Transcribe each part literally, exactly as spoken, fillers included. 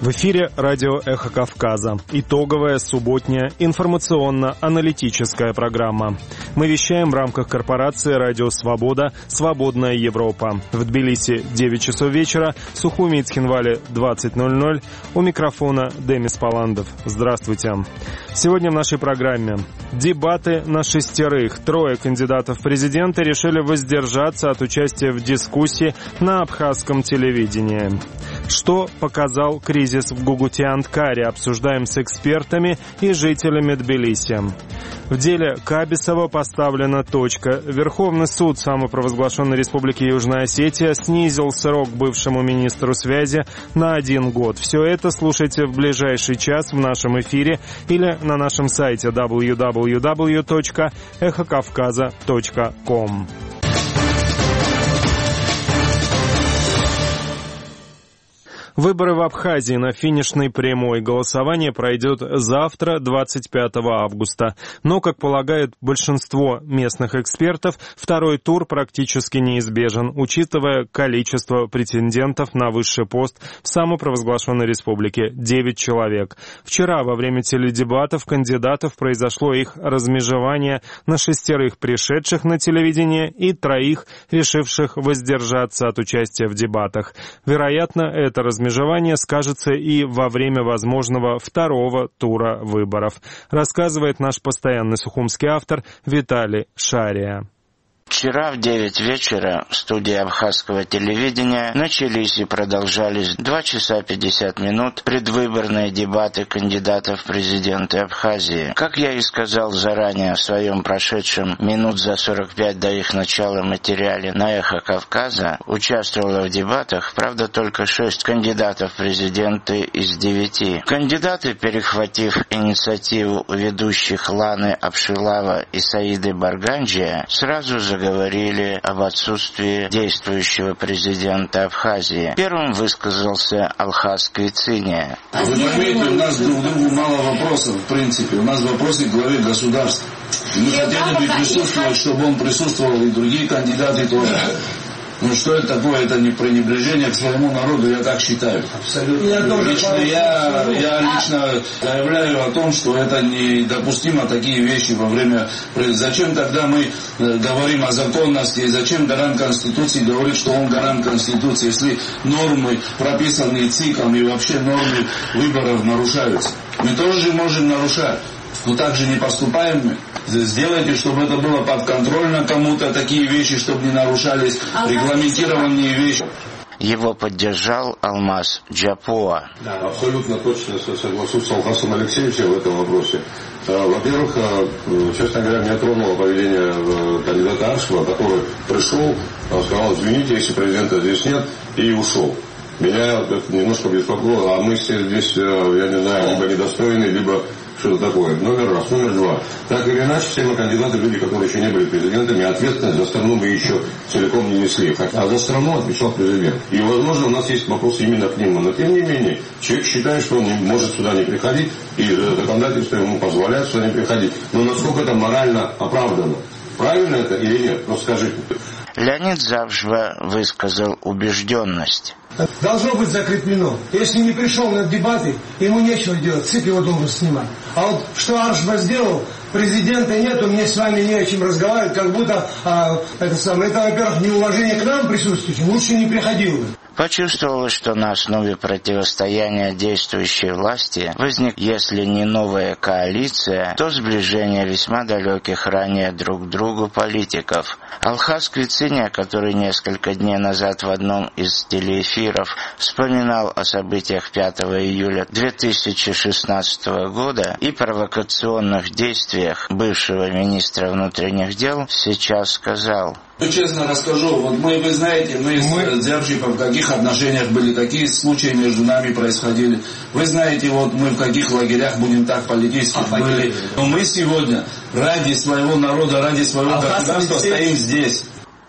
В эфире радио «Эхо Кавказа». Итоговая субботняя информационно-аналитическая программа. Мы вещаем в рамках корпорации «Радио Свобода. Свободная Европа». В Тбилиси девять часов вечера, в Сухуми и Цхинвале двадцать ноль ноль. У микрофона Демис Паландов. Здравствуйте. Сегодня в нашей программе дебаты на шестерых. Трое кандидатов в президенты решили воздержаться от участия в дискуссии на абхазском телевидении. Что показал кризис в Гугутианткаре, обсуждаем с экспертами и жителями Тбилиси. В деле Кабисова поставлена точка. Верховный суд самопровозглашенной Республики Южная Осетия снизил срок бывшему министру связи на один год. Все это слушайте в ближайший час в нашем эфире или на нашем сайте дабл ю дабл ю дабл ю точка эхо кавказа точка ком. Выборы в Абхазии на финишной прямой. Голосование пройдет завтра, двадцать пятого августа. Но, как полагает большинство местных экспертов, второй тур практически неизбежен, учитывая количество претендентов на высший пост в самопровозглашенной республике – девять человек. Вчера во время теледебатов кандидатов произошло их размежевание на шестерых пришедших на телевидение и троих, решивших воздержаться от участия в дебатах. Вероятно, это размежевание Межевание скажется и во время возможного второго тура выборов, рассказывает наш постоянный сухумский автор Виталий Шария. Вчера в девять вечера в студии абхазского телевидения начались и продолжались два часа пятьдесят минут предвыборные дебаты кандидатов в президенты Абхазии. Как я и сказал заранее в своем прошедшем минут за сорок пять до их начала материале на «Эхо Кавказа», участвовало в дебатах, правда, только шесть кандидатов в президенты из девяти. Кандидаты, перехватив инициативу у ведущих Ланы Абшилава и Саиды Барганджия, сразу же говорили об отсутствии действующего президента Абхазии. Первым высказался Алхаз Квициния. Вы поймите, у нас друг к другу мало вопросов, в принципе. У нас вопросы к главе государства. Мы хотели бы присутствовать, чтобы он присутствовал, и другие кандидаты тоже. Ну что это такое? Это не пренебрежение к своему народу, я так считаю. Абсолютно. Я лично, я, я лично заявляю о том, что это недопустимо, такие вещи во время... Зачем тогда мы говорим о законности, и зачем гарант Конституции говорит, что он гарант Конституции, если нормы, прописанные ЦИКом, и вообще нормы выборов нарушаются? Мы тоже можем нарушать. Но так же не поступаем мы. Сделайте, чтобы это было подконтрольно кому-то, такие вещи, чтобы не нарушались регламентированные вещи. Его поддержал Алмаз Джапуа. Да, абсолютно точно соглашусь с Алхасом Алексеевичем в этом вопросе. Во-первых, честно говоря, меня тронуло поведение кандидата Аршева, который пришел, сказал, извините, если президента здесь нет, и ушел. Меня это немножко беспокоило, а мы все здесь, я не знаю, либо недостойны, либо что-то такое. Номер раз. Номер два. Так или иначе, все мы кандидаты, люди, которые еще не были президентами, ответственность за страну мы еще целиком не несли. А за страну отвечал президент. И, возможно, у нас есть вопросы именно к нему. Но, тем не менее, человек считает, что он не может сюда не приходить, и законодательство ему позволяет сюда не приходить. Но насколько это морально оправдано? Правильно это или нет? Ну, скажите. Леонид Завжва высказал убежденность. Должно быть закреплено. Если не пришел на дебаты, ему нечего делать, ЦИК его должен снимать. А вот что Аршба сделал, президента нету, мне с вами не о чем разговаривать, как будто а, это самое, это, во-первых, неуважение к нам присутствующим, лучше не приходил бы. Почувствовалось, что на основе противостояния действующей власти возник, если не новая коалиция, то сближение весьма далеких ранее друг к другу политиков. Алхаз Квициния, который несколько дней назад в одном из телеэфиров вспоминал о событиях пятого июля две тысячи шестнадцатого года и провокационных действиях бывшего министра внутренних дел, сейчас сказал: Ну, честно расскажу, вот мы, вы знаете, мы, мы... с Дзябчиком в каких отношениях были, какие случаи между нами происходили. Вы знаете, вот мы в каких лагерях, будем так политически а, были. Но мы сегодня ради своего народа, ради своего а государства стоим здесь.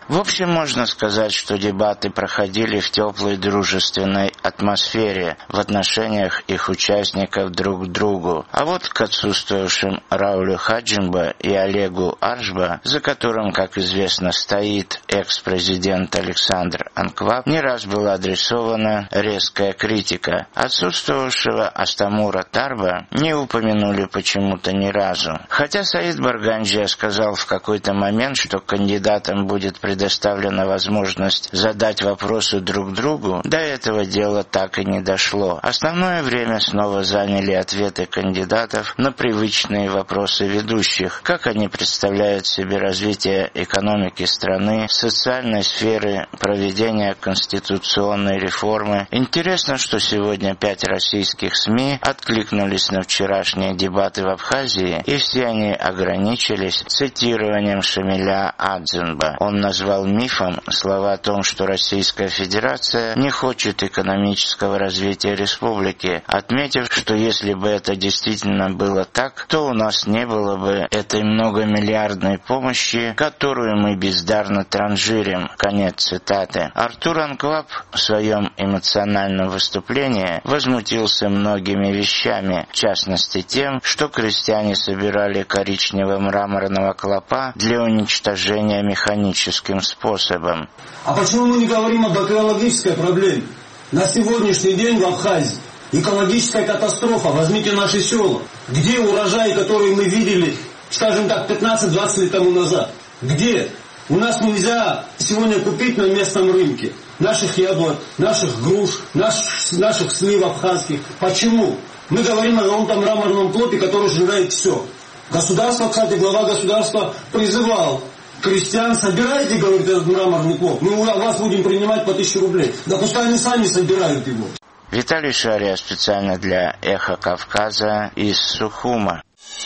В общем, можно сказать, что дебаты проходили в теплой дружественной атмосфере в отношениях их участников друг к другу. А вот к отсутствовавшим Раулю Хаджимба и Олегу Аршба, за которым, как известно, стоит экс-президент Александр Анкваб, не раз была адресована резкая критика. Отсутствовавшего Астамура Тарба не упомянули почему-то ни разу. Хотя Саид Барганджия сказал в какой-то момент, что кандидатам будет предоставлена возможность задать вопросы друг другу, до этого дела так и не дошло. Основное время снова заняли ответы кандидатов на привычные вопросы ведущих. Как они представляют себе развитие экономики страны, социальной сферы, проведения конституционной реформы. Интересно, что сегодня пять российских СМИ откликнулись на вчерашние дебаты в Абхазии, и все они ограничились цитированием Шамиля Адзенба. Он назвал мифом слова о том, что Российская Федерация не хочет экономического развития республики, отметив, что если бы это действительно было так, то у нас не было бы этой многомиллиардной помощи, которую мы бездарно транжирим. Конец цитаты. Артур Анкваб в своем эмоциональном выступлении возмутился многими вещами, в частности тем, что крестьяне собирали коричнево-мраморного клопа для уничтожения механическим способом. А почему мы не говорим об экологической проблеме? На сегодняшний день в Абхазии экологическая катастрофа. Возьмите наши села. Где урожаи, которые мы видели, скажем так, пятнадцать-двадцать лет тому назад? Где? У нас нельзя сегодня купить на местном рынке наших яблок, наших груш, наших, наших слив абхазских. Почему? Мы говорим о каком-то мраморном клопе, который сжирает все. Государство, кстати, глава государства призывал крестьян: собирайте, говорит, этот мраморный клоп, мы у вас будем принимать по тысяче рублей. Да пускай они сами собирают его. Виталий Шария специально для «Эхо Кавказа» из Сухума.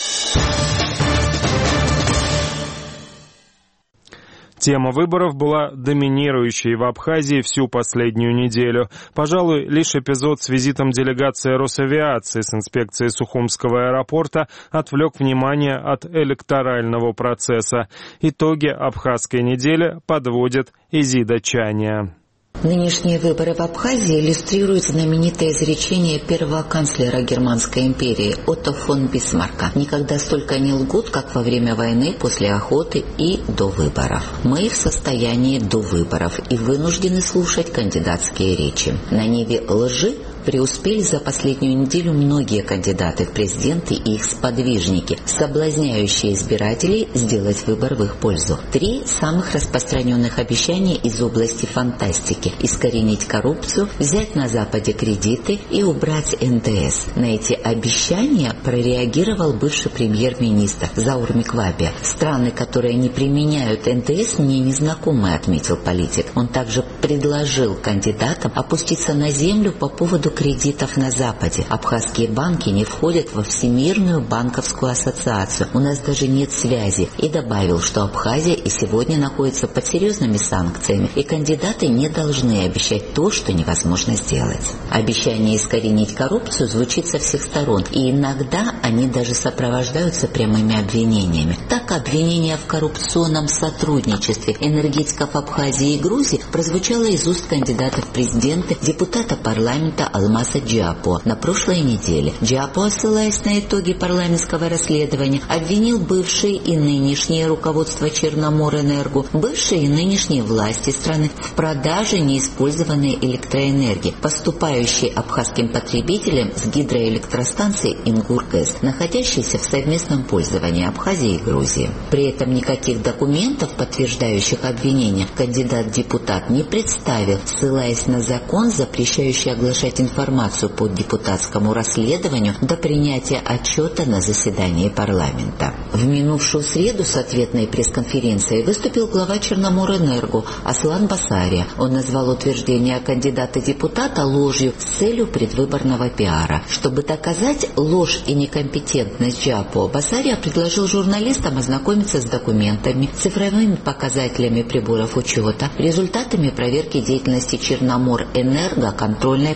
Тема выборов была доминирующей в Абхазии всю последнюю неделю. Пожалуй, лишь эпизод с визитом делегации Росавиации с инспекцией Сухумского аэропорта отвлек внимание от электорального процесса. Итоги абхазской недели подводит Изида Чания. Нынешние выборы в Абхазии иллюстрируют знаменитое изречение первого канцлера Германской империи Отто фон Бисмарка: «Никогда столько не лгут, как во время войны, после охоты и до выборов». Мы в состоянии до выборов и вынуждены слушать кандидатские речи. На ниве лжи преуспели за последнюю неделю многие кандидаты в президенты и их сподвижники, соблазняющие избирателей сделать выбор в их пользу. Три самых распространенных обещания из области фантастики: искоренить коррупцию, взять на Западе кредиты и убрать эн тэ эс. На эти обещания прореагировал бывший премьер-министр Заур Миквабе. Страны, которые не применяют эн тэ эс, мне не знакомы, отметил политик. Он также предложил кандидатам опуститься на землю по поводу кредитов на Западе. Абхазские банки не входят во Всемирную банковскую ассоциацию. У нас даже нет связи. И добавил, что Абхазия и сегодня находится под серьезными санкциями, и кандидаты не должны обещать то, что невозможно сделать. Обещание искоренить коррупцию звучит со всех сторон, и иногда они даже сопровождаются прямыми обвинениями. Так, обвинение в коррупционном сотрудничестве энергетиков Абхазии и Грузии прозвучало из уст кандидата в президенты, депутата парламента Алмаза Джиапо на прошлой неделе. Джиапо, ссылаясь на итоги парламентского расследования, обвинил бывшие и нынешнее руководство Черноморэнерго, бывшие и нынешние власти страны в продаже неиспользованной электроэнергии, поступающей абхазским потребителям с гидроэлектростанции Ингургэс, находящейся в совместном пользовании Абхазии и Грузии. При этом никаких документов, подтверждающих обвинения, кандидат-депутат не представил, ссылаясь на закон, запрещающий оглашать информацию по депутатскому расследованию до принятия отчета на заседании парламента. В минувшую среду с ответной пресс-конференцией выступил глава Черноморэнерго Аслан Басария. Он назвал утверждение кандидата-депутата ложью с целью предвыборного пиара. Чтобы доказать ложь и некомпетентность Джиапо, Басария предложил журналистам ознакомиться с документами, цифровыми показателями приборов учета, результатами проверки деятельности Черноморэнерго контрольной палаты,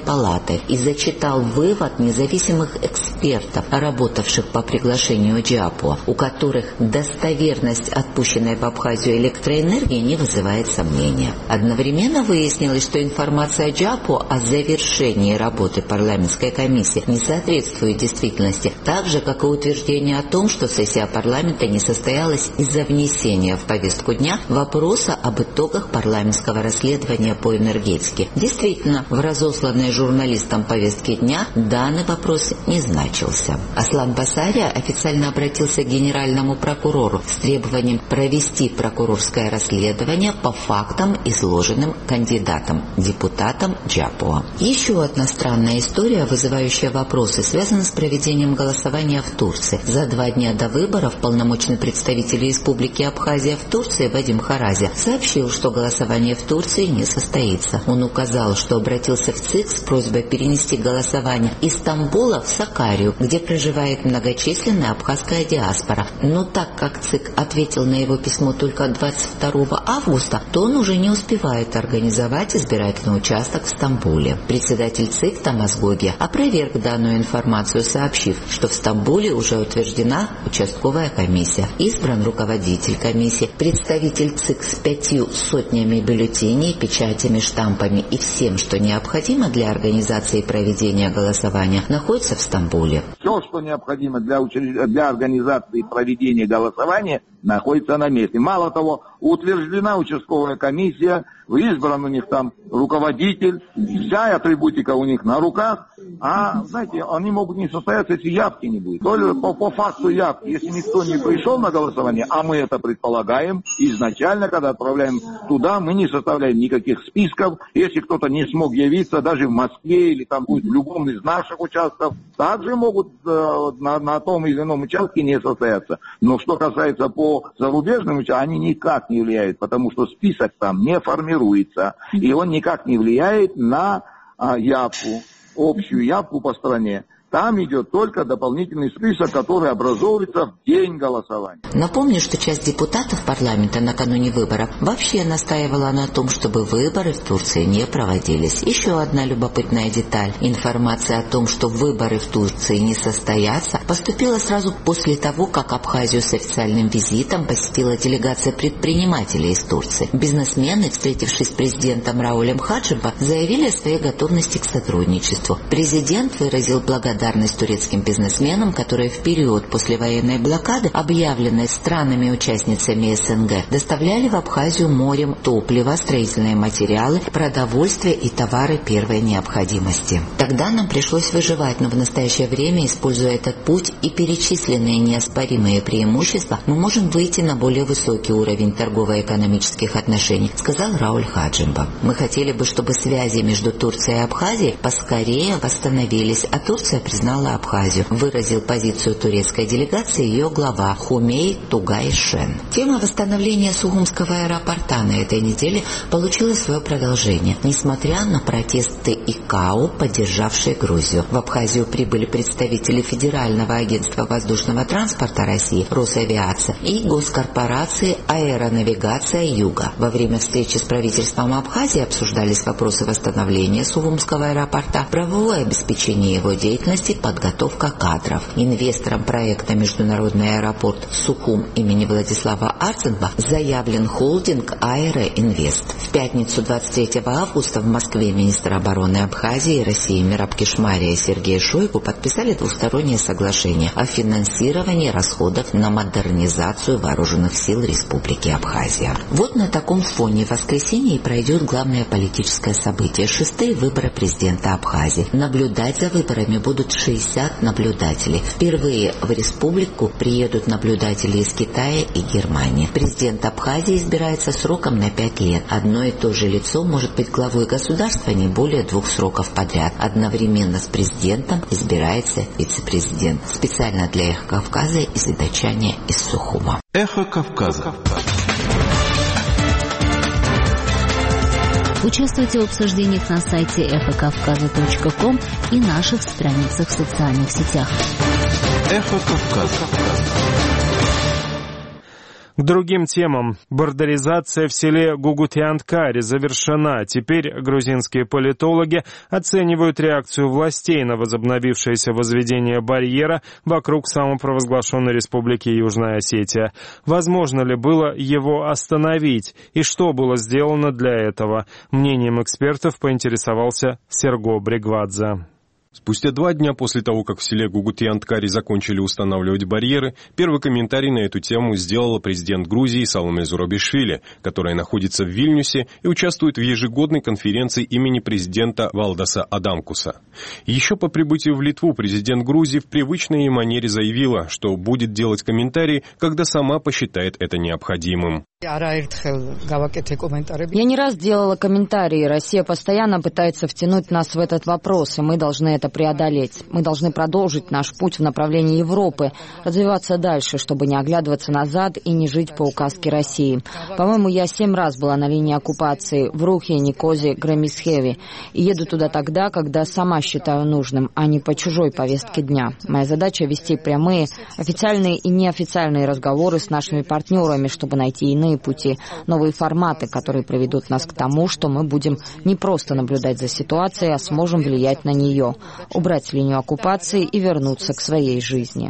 дебаты и зачитал вывод независимых экспертов, работавших по приглашению Джапуа, у которых достоверность отпущенной в Абхазию электроэнергии не вызывает сомнения. Одновременно выяснилось, что информация Джапуа о завершении работы парламентской комиссии не соответствует действительности, так же, как и утверждение о том, что сессия парламента не состоялась из-за внесения в повестку дня вопроса об итогах парламентского расследования по энергетике. Действительно, в разосланной журналистам повестке дня данный вопрос не значился. Аслан Басария официально обратился к генеральному прокурору с требованием провести прокурорское расследование по фактам, изложенным кандидатом, депутатом Джапуа. Еще одна странная история, вызывающая вопросы, связана с проведением голосования в Турции. За два дня до выборов полномочный представитель Республики Абхазия в Турции Вадим Харази сообщил, что голосование в Турции не состоится. Он указал, что обратился в ЦИК с просьбой перенести голосование из Стамбула в Сакарию, где проживает многочисленная абхазская диаспора. Но так как ЦИК ответил на его письмо только двадцать второго августа, то он уже не успевает организовать избирательный участок в Стамбуле. Председатель ЦИК Тамас Гогия опроверг данную информацию, сообщив, что в Стамбуле уже утверждена участковая комиссия, избран руководитель комиссии, представитель ЦИК с пятью сотнями бюллетеней, печатями, штампами и всем, что необходимо для организации и проведения голосования, находится в Стамбуле. Все, что необходимо для, учреж... для организации и проведения голосования, находится на месте. Мало того, утверждена участковая комиссия, избран у них там руководитель, вся атрибутика у них на руках, а, знаете, они могут не состояться, если явки не будет. Только по, по факту явки, если никто не пришел на голосование, а мы это предполагаем, изначально, когда отправляем туда, мы не составляем никаких списков. Если кто-то не смог явиться, даже в Москве или там будет в любом из наших участков, также могут э, на, на том или ином участке не состояться. Но что касается по зарубежным участкам, они никак не влияют, потому что список там не формируется, и он никак не влияет на а, явку, общую явку по стране. Там идет только дополнительный список, который образовывается в день голосования. Напомню, что часть депутатов парламента накануне выборов вообще настаивала на том, чтобы выборы в Турции не проводились. Еще одна любопытная деталь. Информация о том, что выборы в Турции не состоятся, поступила сразу после того, как Абхазию с официальным визитом посетила делегация предпринимателей из Турции. Бизнесмены, встретившись с президентом Раулем Хаджибом, заявили о своей готовности к сотрудничеству. Президент выразил благодарность турецким бизнесменам, которые в период послевоенной блокады, объявленной странами-участницами СНГ, доставляли в Абхазию морем топливо, строительные материалы, продовольствие и товары первой необходимости. Тогда нам пришлось выживать, но в настоящее время, используя этот путь и перечисленные неоспоримые преимущества, мы можем выйти на более высокий уровень торгово-экономических отношений, сказал Рауль Хаджимба. Мы хотели бы, чтобы связи между Турцией и Абхазией поскорее восстановились, а Турция признала Абхазию, выразил позицию турецкой делегации ее глава Хумей Тугай Шен. Тема восстановления Сугумского аэропорта на этой неделе получила свое продолжение, несмотря на протесты ИКАО, поддержавшие Грузию. В Абхазию прибыли представители Федерального агентства воздушного транспорта России Росавиация и госкорпорации Аэронавигация Юга. Во время встречи с правительством Абхазии обсуждались вопросы восстановления Сугумского аэропорта, правовое обеспечение его деятельности, подготовка кадров. Инвестором проекта «Международный аэропорт Сухум» имени Владислава Арценба заявлен холдинг «Аэроинвест». В пятницу двадцать третьего августа в Москве министр обороны Абхазии и России Мераб Кишмария и Сергей Шойгу подписали двустороннее соглашение о финансировании расходов на модернизацию вооруженных сил Республики Абхазия. Вот на таком фоне в воскресенье пройдет главное политическое событие – шестые выборы президента Абхазии. Наблюдать за выборами будут шестьдесят наблюдателей. Впервые в республику приедут наблюдатели из Китая и Германии. Президент Абхазии избирается сроком на пять лет. Одно и то же лицо может быть главой государства не более двух сроков подряд. Одновременно с президентом избирается вице-президент. Специально для «Эхо Кавказа» из Идачания из Сухума. Эхо Кавказа. Участвуйте в обсуждениях на сайте эхо кавказа точка ком и наших страницах в социальных сетях. Эхо Кавказа. К другим темам. Бордеризация в селе Гугутианткари завершена. Теперь грузинские политологи оценивают реакцию властей на возобновившееся возведение барьера вокруг самопровозглашенной республики Южная Осетия. Возможно ли было его остановить? И что было сделано для этого? Мнением экспертов поинтересовался Серго Бригвадзе. Спустя два дня после того, как в селе Гугутианткари закончили устанавливать барьеры, первый комментарий на эту тему сделала президент Грузии Саломе Зурабишвили, которая находится в Вильнюсе и участвует в ежегодной конференции имени президента Валдаса Адамкуса. Еще по прибытию в Литву президент Грузии в привычной ей манере заявила, что будет делать комментарии, когда сама посчитает это необходимым. Я не раз делала комментарии. Россия постоянно пытается втянуть нас в этот вопрос, и мы должны это преодолеть. Мы должны продолжить наш путь в направлении Европы, развиваться дальше, чтобы не оглядываться назад и не жить по указке России. По-моему, я семь раз была на линии оккупации в Рухе, Никозе, Гремисхеве. И еду туда тогда, когда сама считаю нужным, а не по чужой повестке дня. Моя задача — вести прямые, официальные и неофициальные разговоры с нашими партнерами, чтобы найти иные пути, новые форматы, которые приведут нас к тому, что мы будем не просто наблюдать за ситуацией, а сможем влиять на нее, убрать линию оккупации и вернуться к своей жизни.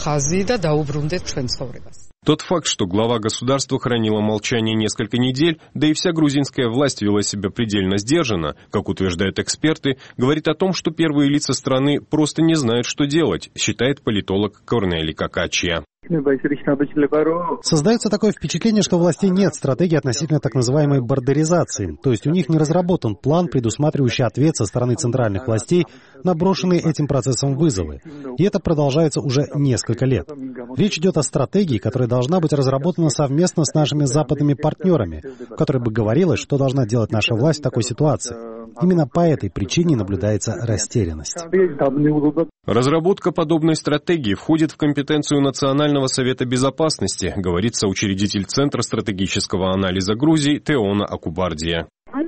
Тот факт, что глава государства хранила молчание несколько недель, да и вся грузинская власть вела себя предельно сдержанно, как утверждают эксперты, говорит о том, что первые лица страны просто не знают, что делать, считает политолог Корнели Какачия. Создается такое впечатление, что у властей нет стратегии относительно так называемой бордеризации, то есть у них не разработан план, предусматривающий ответ со стороны центральных властей на брошенные этим процессом вызовы. И это продолжается уже несколько лет. Речь идет о стратегии, которая должна быть разработана совместно с нашими западными партнерами, в которой бы говорилось, что должна делать наша власть в такой ситуации. Именно по этой причине наблюдается растерянность. Разработка подобной стратегии входит в компетенцию Национального совета безопасности, говорит соучредитель Центра стратегического анализа Грузии Теона Акубардия.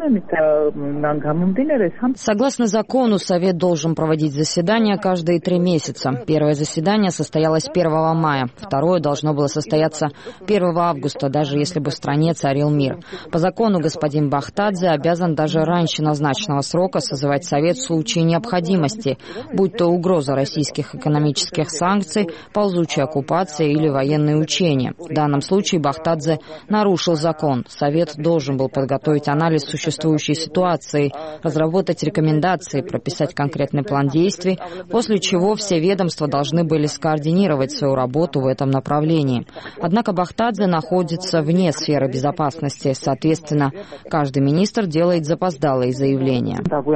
Согласно закону, Совет должен проводить заседания каждые три месяца. Первое заседание состоялось первого мая, второе должно было состояться первого августа, даже если бы в стране царил мир. По закону господин Бахтадзе обязан даже раньше назначенного срока созывать Совет в случае необходимости, будь то угроза российских экономических санкций, ползучая оккупация или военные учения. В данном случае Бахтадзе нарушил закон. Совет должен был подготовить анализ существующей ситуации, разработать рекомендации, прописать конкретный план действий, после чего все ведомства должны были скоординировать свою работу в этом направлении. Однако Бахтадзе находится вне сферы безопасности, соответственно, каждый министр делает запоздалые заявления.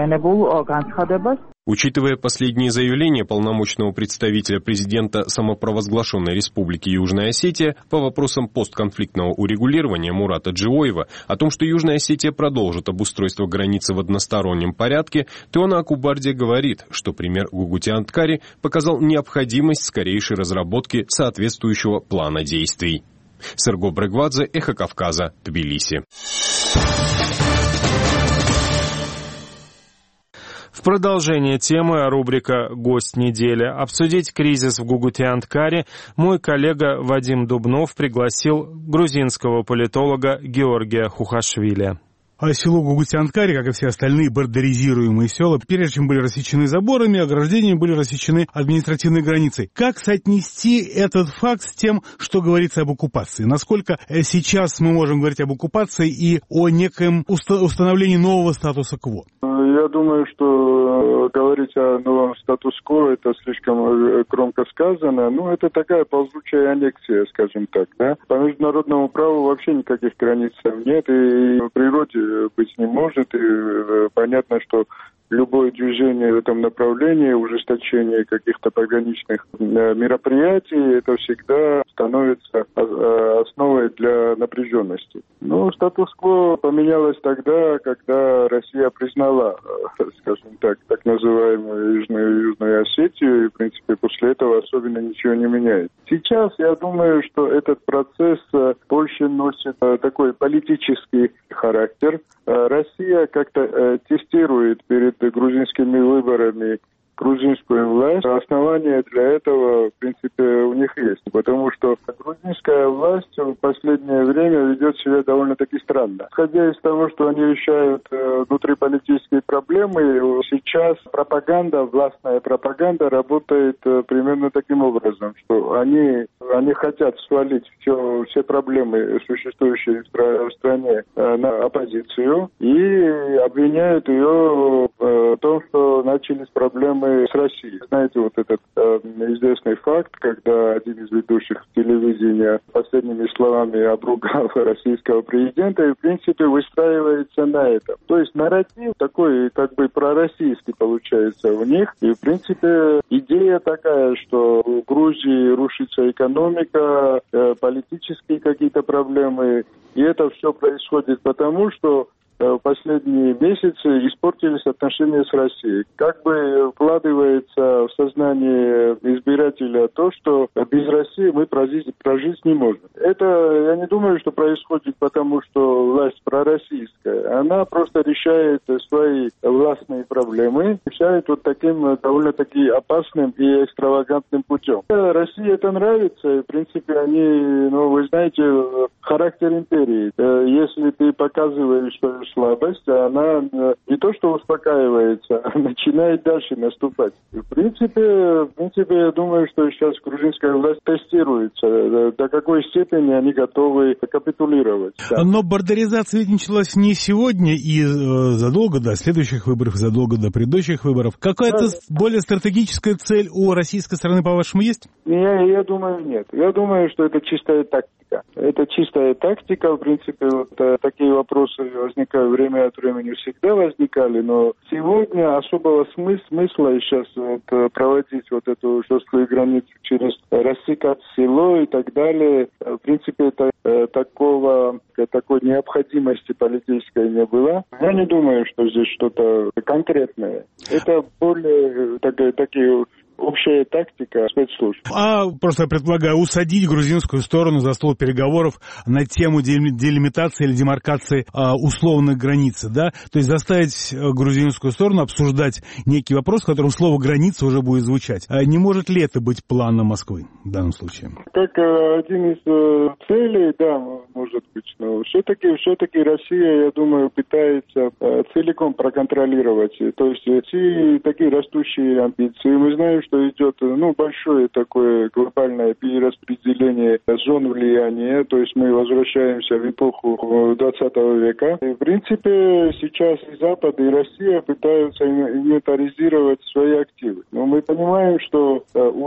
Учитывая последние заявления полномочного представителя президента самопровозглашенной Республики Южная Осетия по вопросам постконфликтного урегулирования Мурата Джиоева о том, что Южная Осетия продолжит обустройство границы в одностороннем порядке, Теона Акубардия говорит, что пример Гугутианткари показал необходимость скорейшей разработки соответствующего плана действий. Серго Бригвадзе, Эхо Кавказа, Тбилиси. В продолжение темы рубрика «Гость недели». Обсудить кризис в Гугутианткари мой коллега Вадим Дубнов пригласил грузинского политолога Георгия Хухашвили. А село Гугутианткари, как и все остальные бордеризируемые села, прежде чем были рассечены заборами, ограждениями, были рассечены административной границей. Как соотнести этот факт с тем, что говорится об оккупации? Насколько сейчас мы можем говорить об оккупации и о некоем установлении нового статуса-кво? Я думаю, что говорить о новом статус-кво это слишком громко сказано. Ну, это такая ползучая аннексия, скажем так, да. По международному праву вообще никаких границ нет, и в природе быть не может. И понятно, что любое движение в этом направлении, ужесточение каких-то пограничных мероприятий, это всегда становится основой для напряженности. Но статус-кво поменялось тогда, когда Россия признала, скажем так, так называемую Южную, Южную Осетию, и, в принципе, после этого особенно ничего не меняет. Сейчас я думаю, что этот процесс больше носит такой политический характер. Россия как-то тестирует перед грузинскими выборами грузинскую власть. Основания для этого, в принципе, у них есть. Потому что грузинская власть в последнее время ведет себя довольно-таки странно. Исходя из того, что они решают э, внутриполитические проблемы, сейчас пропаганда, властная пропаганда работает э, примерно таким образом, что они, они хотят свалить все, все проблемы, существующие в, стра- в стране, э, на оппозицию и обвиняют ее э, в том, что начались проблемы с Россией. Знаете, вот этот э, известный факт, когда один из ведущих телевидения последними словами обругал российского президента и, в принципе, выстраивается на этом. То есть нарратив такой, как бы пророссийский получается у них. И, в принципе, идея такая, что в Грузии рушится экономика, э, политические какие-то проблемы. И это все происходит потому, что в последние месяцы испортились отношения с Россией. Как бы вкладывается в сознание избирателя то, что без России мы прожить, прожить не можем. Это, я не думаю, что происходит потому, что власть пророссийская. Она просто решает свои властные проблемы, решает вот таким довольно-таки опасным и экстравагантным путем. России это нравится, и, в принципе, они, ну, вы знаете, характер империи. Если ты показываешь, что слабость, она не то что успокаивается, а начинает дальше наступать. И в принципе, в принципе, я думаю, что сейчас грузинская власть тестируется, до какой степени они готовы капитулировать. Да. Но бордеризация ведь началась не сегодня и э, задолго до следующих выборов, задолго до предыдущих выборов. Какая-то да. более стратегическая цель у российской стороны, по-вашему, есть? Я, я думаю, нет. Я думаю, что это чистая тактика. Это чистая тактика, в принципе, вот, такие вопросы возникают время от времени, всегда возникали, но сегодня особого смыс- смысла сейчас вот, проводить вот эту жесткую границу через рассекать село и так далее, в принципе, это, такого, такой необходимости политической не было. Я не думаю, что здесь что-то конкретное. Это более такие, такие общая тактика спецслужб. А просто предлагаю усадить грузинскую сторону за стол переговоров на тему делимитации или демаркации а, условных границ, да? То есть заставить грузинскую сторону обсуждать некий вопрос, в котором слово «граница» уже будет звучать. А не может ли это быть планом Москвы в данном случае? Как один из э, целей, да, может быть, но все-таки, все-таки Россия, я думаю, пытается э, целиком проконтролировать. То есть эти такие растущие амбиции. Мы знаем, что идет, ну, большое такое глобальное перераспределение зон влияния, то есть мы возвращаемся в эпоху двадцатого века. И, в принципе, сейчас и Запад, и Россия пытаются инвентаризировать свои активы. Но мы понимаем, что у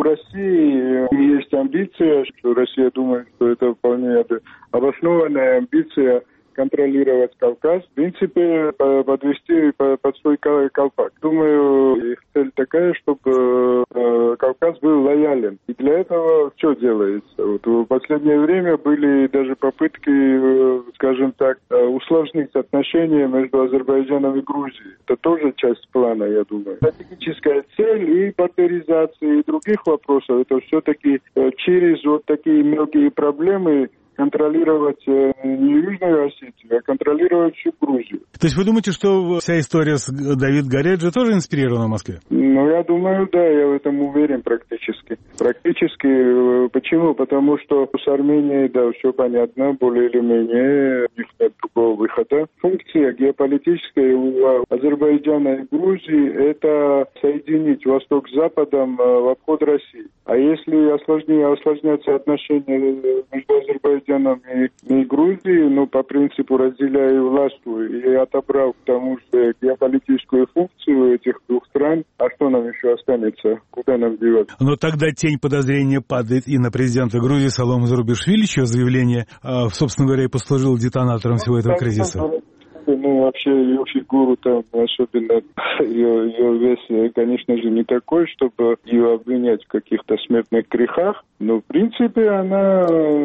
России есть амбиция, что Россия думает, что это вполне обоснованная амбиция контролировать Кавказ, в принципе, подвести под свой колпак. Думаю, их цель такая, чтобы Кавказ был лоялен. И для этого что делается? Вот в последнее время были даже попытки, скажем так, усложнить отношения между Азербайджаном и Грузией. Это тоже часть плана, я думаю. Стратегическая цель и бартеризация, и других вопросов, это все-таки через вот такие мелкие проблемы контролировать э, не Южную Осетию, а контролировать всю Грузию. То есть вы думаете, что вся история с Давид Гареджи тоже инспирирована в Москве? Ну, я думаю, да, я в этом уверен практически. Практически. Э, почему? Потому что с Арменией, да, все понятно, более или менее, у них нет другого выхода. Функция геополитическая у Азербайджана и Грузии – это соединить Восток с Западом э, в обход России. А если осложнее, осложнятся отношения между Азербайджаном и, и Грузией, ну, по принципу разделяя властву и отобрав к тому же геополитическую функцию этих двух стран, а что нам еще останется? Куда нам деваться? Но тогда тень подозрения падает и на президента Грузии Салома Зурбишвили, чье заявление, собственно говоря, и послужило детонатором всего этого кризиса. Ну, вообще, ее фигуру там, особенно ее, ее вес, конечно же, не такой, чтобы ее обвинять в каких-то смертных грехах. Но, в принципе, она,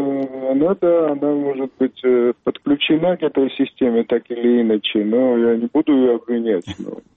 она, да, она может быть подключена к этой системе так или иначе. Но я не буду ее обвинять. Но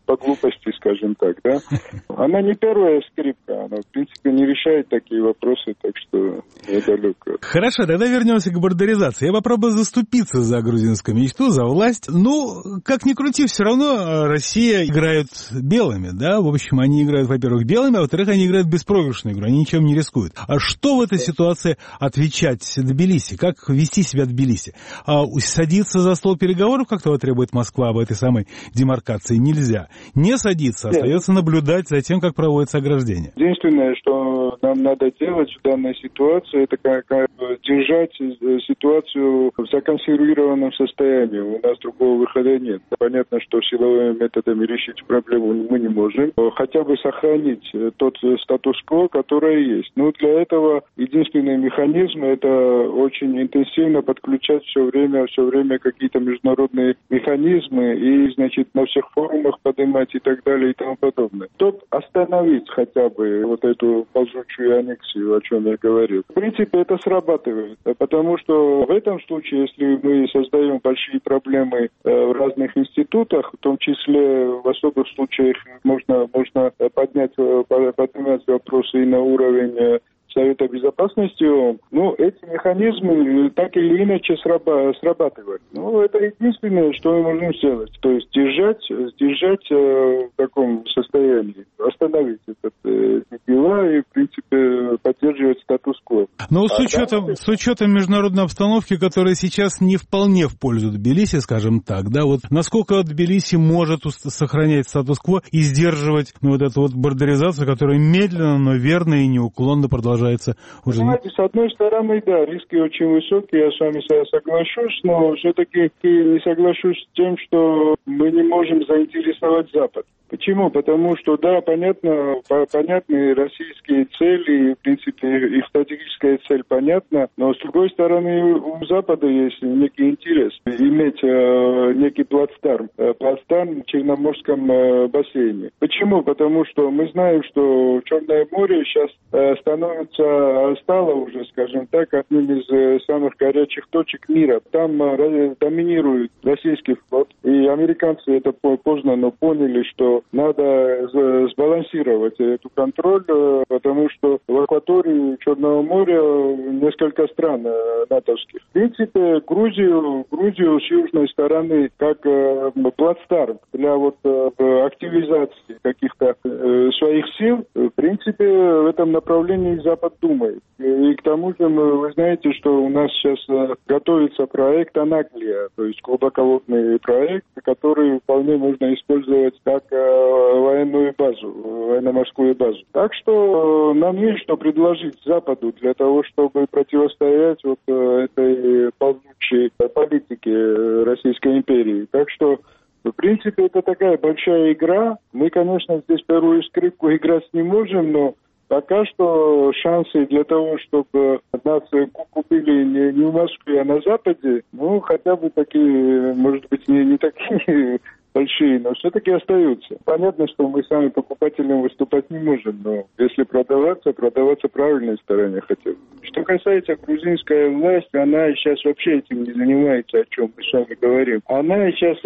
по глупости, скажем так, да. Она не первая скрипка, она, в принципе, не решает такие вопросы, так что недалеко. Хорошо, тогда вернемся к бордеризации. Я попробую заступиться за грузинскую мечту, за власть. Ну, как ни крути, все равно Россия играет белыми, да. В общем, они играют, во-первых, белыми, а во-вторых, они играют беспроигрышную игру, они ничем не рискуют. А что в этой ситуации отвечать Тбилиси? Как вести себя Тбилиси? А садиться за стол переговоров, как того требует Москва об этой самой демаркации, нельзя. Не садиться, остается наблюдать за тем, как проводится ограждение. Единственное, что нам надо делать в данной ситуации, это как, как держать ситуацию в законсервированном состоянии. У нас другого выхода нет. Понятно, что силовыми методами решить проблему мы не можем. Хотя бы сохранить тот статус-кво, который есть. Но для этого единственный механизм — это очень интенсивно подключать все время, все время какие-то международные механизмы и, значит, на всех форумах поднимать и так далее и тому подобное. Чтобы остановить хотя бы вот эту ползучую аннексию, о чем я говорил. В принципе, это срабатывает, потому что в этом случае, если мы создаем большие проблемы в разных институтах, в том числе в особых случаях можно, можно поднять, поднимать вопросы и на уровень Совета Безопасности, ну, эти механизмы так или иначе срабатывают. Ну, это единственное, что мы можем сделать. То есть держать, держать э, в таком состоянии, остановить этот, э, эти дела и, в принципе, поддерживать статус-кво. Но с учетом, а, с учетом международной обстановки, которая сейчас не вполне в пользу Тбилиси, скажем так, да, вот насколько Тбилиси может сохранять статус-кво и сдерживать ну, вот эту вот бордеризацию, которая медленно, но верно и неуклонно продолжается. Уже... Понимаете, с одной стороны, да, риски очень высокие, я с вами соглашусь, но все-таки не соглашусь с тем, что мы не можем заинтересовать Запад. Почему? Потому что, да, понятно, понятны российские цели, в принципе, их стратегическая цель понятна, но, с другой стороны, у Запада есть некий интерес иметь э, некий плацдарм, э, плацдарм в Черноморском э, бассейне. Почему? Потому что мы знаем, что Черное море сейчас э, становится, стало уже, скажем так, одним из э, самых горячих точек мира. Там э, доминирует российский флот, и американцы это поздно, но поняли, что надо сбалансировать эту контроль, потому что в акватории Черного моря несколько стран натовских. В принципе, Грузию, Грузию с южной стороны как плацдарм для вот активизации каких-то своих сил, в принципе, в этом направлении Запад думает. И к тому же вы знаете, что у нас сейчас готовится проект Анаклия, то есть глубоководный проект, который вполне можно использовать как военную базу, военно-морскую базу. Так что нам есть что предложить Западу для того, чтобы противостоять вот этой ползучей политике Российской империи. Так что, в принципе, это такая большая игра. Мы, конечно, здесь первую скрипку играть не можем, но пока что шансы для того, чтобы нас купили не, не в Москве, а на Западе, ну, хотя бы такие, может быть, не, не такие большие, но все-таки остаются. Понятно, что мы сами покупателям выступать не можем, но если продаваться, продаваться правильной стороне хотя бы. Что касается грузинской власти, она сейчас вообще этим не занимается, о чем мы с вами говорим. Она сейчас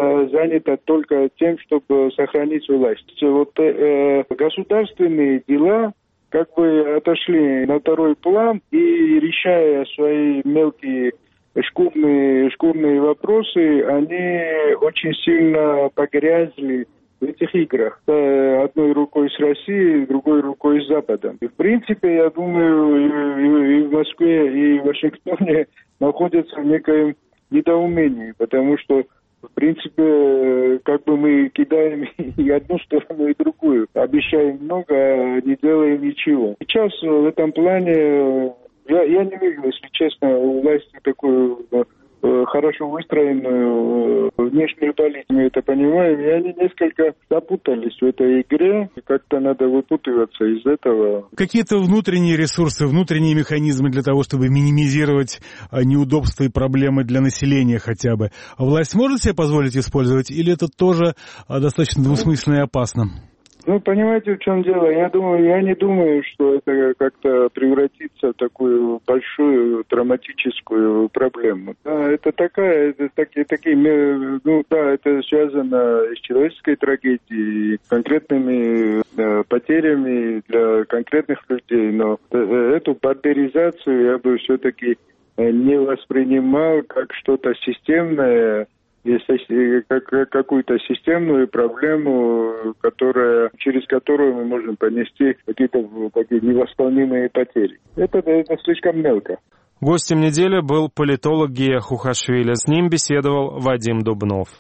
занята только тем, чтобы сохранить власть. Вот э, государственные дела как бы отошли на второй план, и решая свои мелкие шкурные, шкурные вопросы, они очень сильно погрязли в этих играх. Одной рукой с Россией, другой рукой с Западом. И, в принципе, я думаю, и в Москве, и в Вашингтоне находятся в некоем недоумении, потому что, в принципе, как бы мы кидаем и одну сторону, и другую. Обещаем много, а не делаем ничего. Сейчас в этом плане я, я не вижу, если честно, у власти такую э, хорошо выстроенную э, внешнюю политику, мы это понимаем, и они несколько запутались в этой игре, и как-то надо выпутываться из этого. Какие-то внутренние ресурсы, внутренние механизмы для того, чтобы минимизировать неудобства и проблемы для населения хотя бы, власть может себе позволить использовать, или это тоже достаточно двусмысленно и опасно? Ну, понимаете, в чем дело? Я думаю, я не думаю, что это как-то превратится в такую большую драматическую проблему. Да, это такая, это такие, такие, ну да, это связано с человеческой трагедией, конкретными э, потерями для конкретных людей, но э, эту бандеризацию я бы все-таки не воспринимал как что-то системное, как какую-то системную проблему, которая, через которую мы можем понести какие-то такие невосполнимые потери. Это, это слишком мелко. Гостем недели был политолог Гия Хухашвили. С ним беседовал Вадим Дубнов.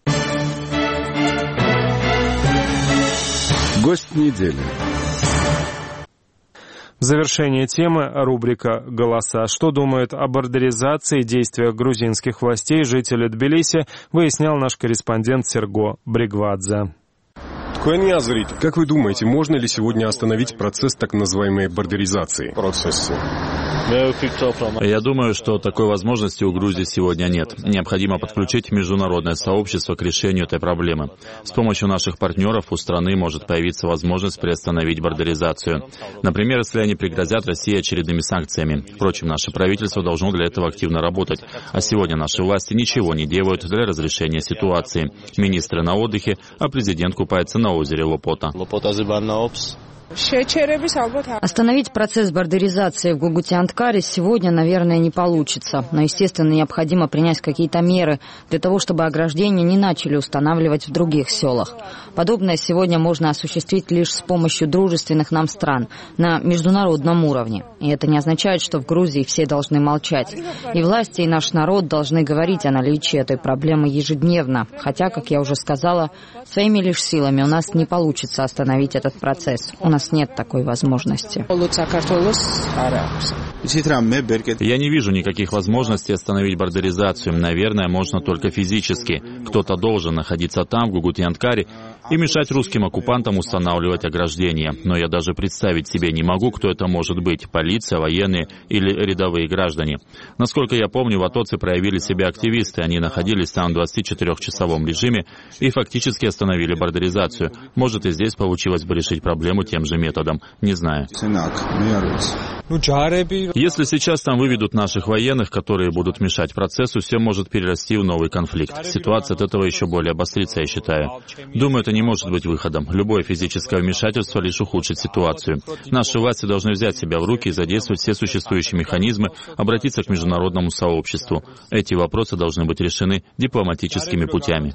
Гость недели. В завершение темы рубрика «Голоса». Что думают о бордеризации и действиях грузинских властей жители Тбилиси, выяснял наш корреспондент Серго Бригвадзе. Как вы думаете, можно ли сегодня остановить процесс так называемой бордеризации? Я думаю, что такой возможности у Грузии сегодня нет. Необходимо подключить международное сообщество к решению этой проблемы. С помощью наших партнеров у страны может появиться возможность приостановить бордеризацию. Например, если они пригрозят России очередными санкциями. Впрочем, наше правительство должно для этого активно работать. А сегодня наши власти ничего не делают для разрешения ситуации. Министры на отдыхе, а президент купается на озере Лопота. Остановить процесс бордеризации в Гугути-Анткаре сегодня, наверное, не получится. Но, естественно, необходимо принять какие-то меры для того, чтобы ограждения не начали устанавливать в других селах. Подобное сегодня можно осуществить лишь с помощью дружественных нам стран на международном уровне. И это не означает, что в Грузии все должны молчать. И власти, и наш народ должны говорить о наличии этой проблемы ежедневно. Хотя, как я уже сказала, своими лишь силами у нас не получится остановить этот процесс. У нас нет такой возможности. Я не вижу никаких возможностей остановить бордеризацию. Наверное, можно только физически. Кто-то должен находиться там, в Гугути-Анткаре, и мешать русским оккупантам устанавливать ограждения. Но я даже представить себе не могу, кто это может быть. Полиция, военные или рядовые граждане. Насколько я помню, в Атоце проявили себя активисты. Они находились там в двадцатичетырёхчасовом режиме и фактически остановили бордеризацию. Может, и здесь получилось бы решить проблему тем же методом. Не знаю. Если сейчас там выведут наших военных, которые будут мешать процессу, все может перерасти в новый конфликт. Ситуация от этого еще более обострится, я считаю. Думаю, это не может быть выходом. Любое физическое вмешательство лишь ухудшит ситуацию. Наши власти должны взять себя в руки и задействовать все существующие механизмы, обратиться к международному сообществу. Эти вопросы должны быть решены дипломатическими путями.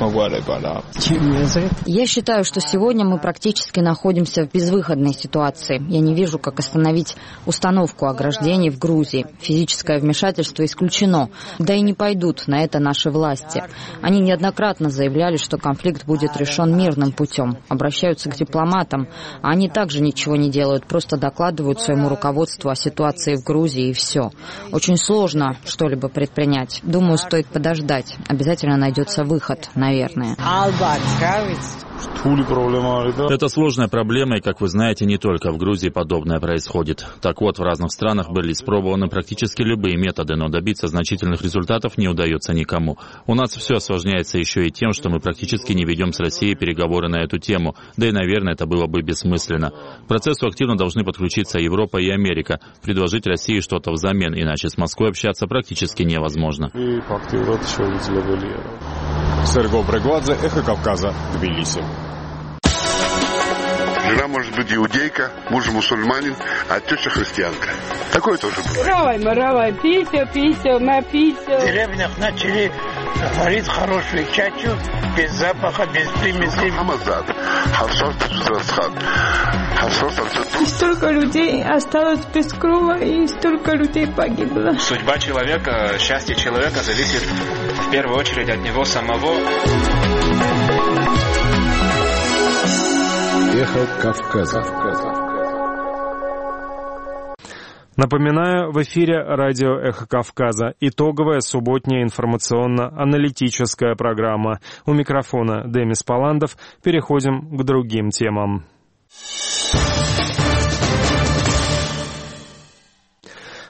Я считаю, что сегодня мы практически находимся в безвыходной ситуации. Я не вижу, как остановить установку ограждений в Грузии. Физическое вмешательство исключено. Да и не пойдут на это наши власти. Они неоднократно заявляли, что конфликт будет решен мирным путем. Обращаются к дипломатам, а они также ничего не делают, просто докладывают своему руководству о ситуации в Грузии и все. Очень сложно что-либо предпринять. Думаю, стоит подождать. Обязательно найдется выход, наверное. Это сложная проблема, и, как вы знаете, не только в Грузии подобное происходит. Так вот, в разных странах были испробованы практически любые методы, но добиться значительных результатов не удается никому. У нас все осложняется еще и тем, что мы практически не ведем с Россией переговоры на эту тему, да и, наверное, это было бы бессмысленно. К процессу активно должны подключиться Европа и Америка, предложить России что-то взамен, иначе с Москвой общаться практически невозможно. Серго Бригвадзе, Эхо Кавказа, Тбилиси. Жена может быть иудейка, муж мусульманин, а теща христианка. Такое тоже бывает. Равай, маравай, пися, пися, напися. В деревнях начали варить хорошую чачу, без запаха, без примесей. Хамазад, хавсос, хавсос, хавсос. Столько людей осталось без крова, и столько людей погибло. Судьба человека, счастье человека зависит в первую очередь от него самого. Эхо Кавказа. Напоминаю, в эфире радио «Эхо Кавказа». Итоговая субботняя информационно-аналитическая программа. У микрофона Демис Паландов. Переходим к другим темам.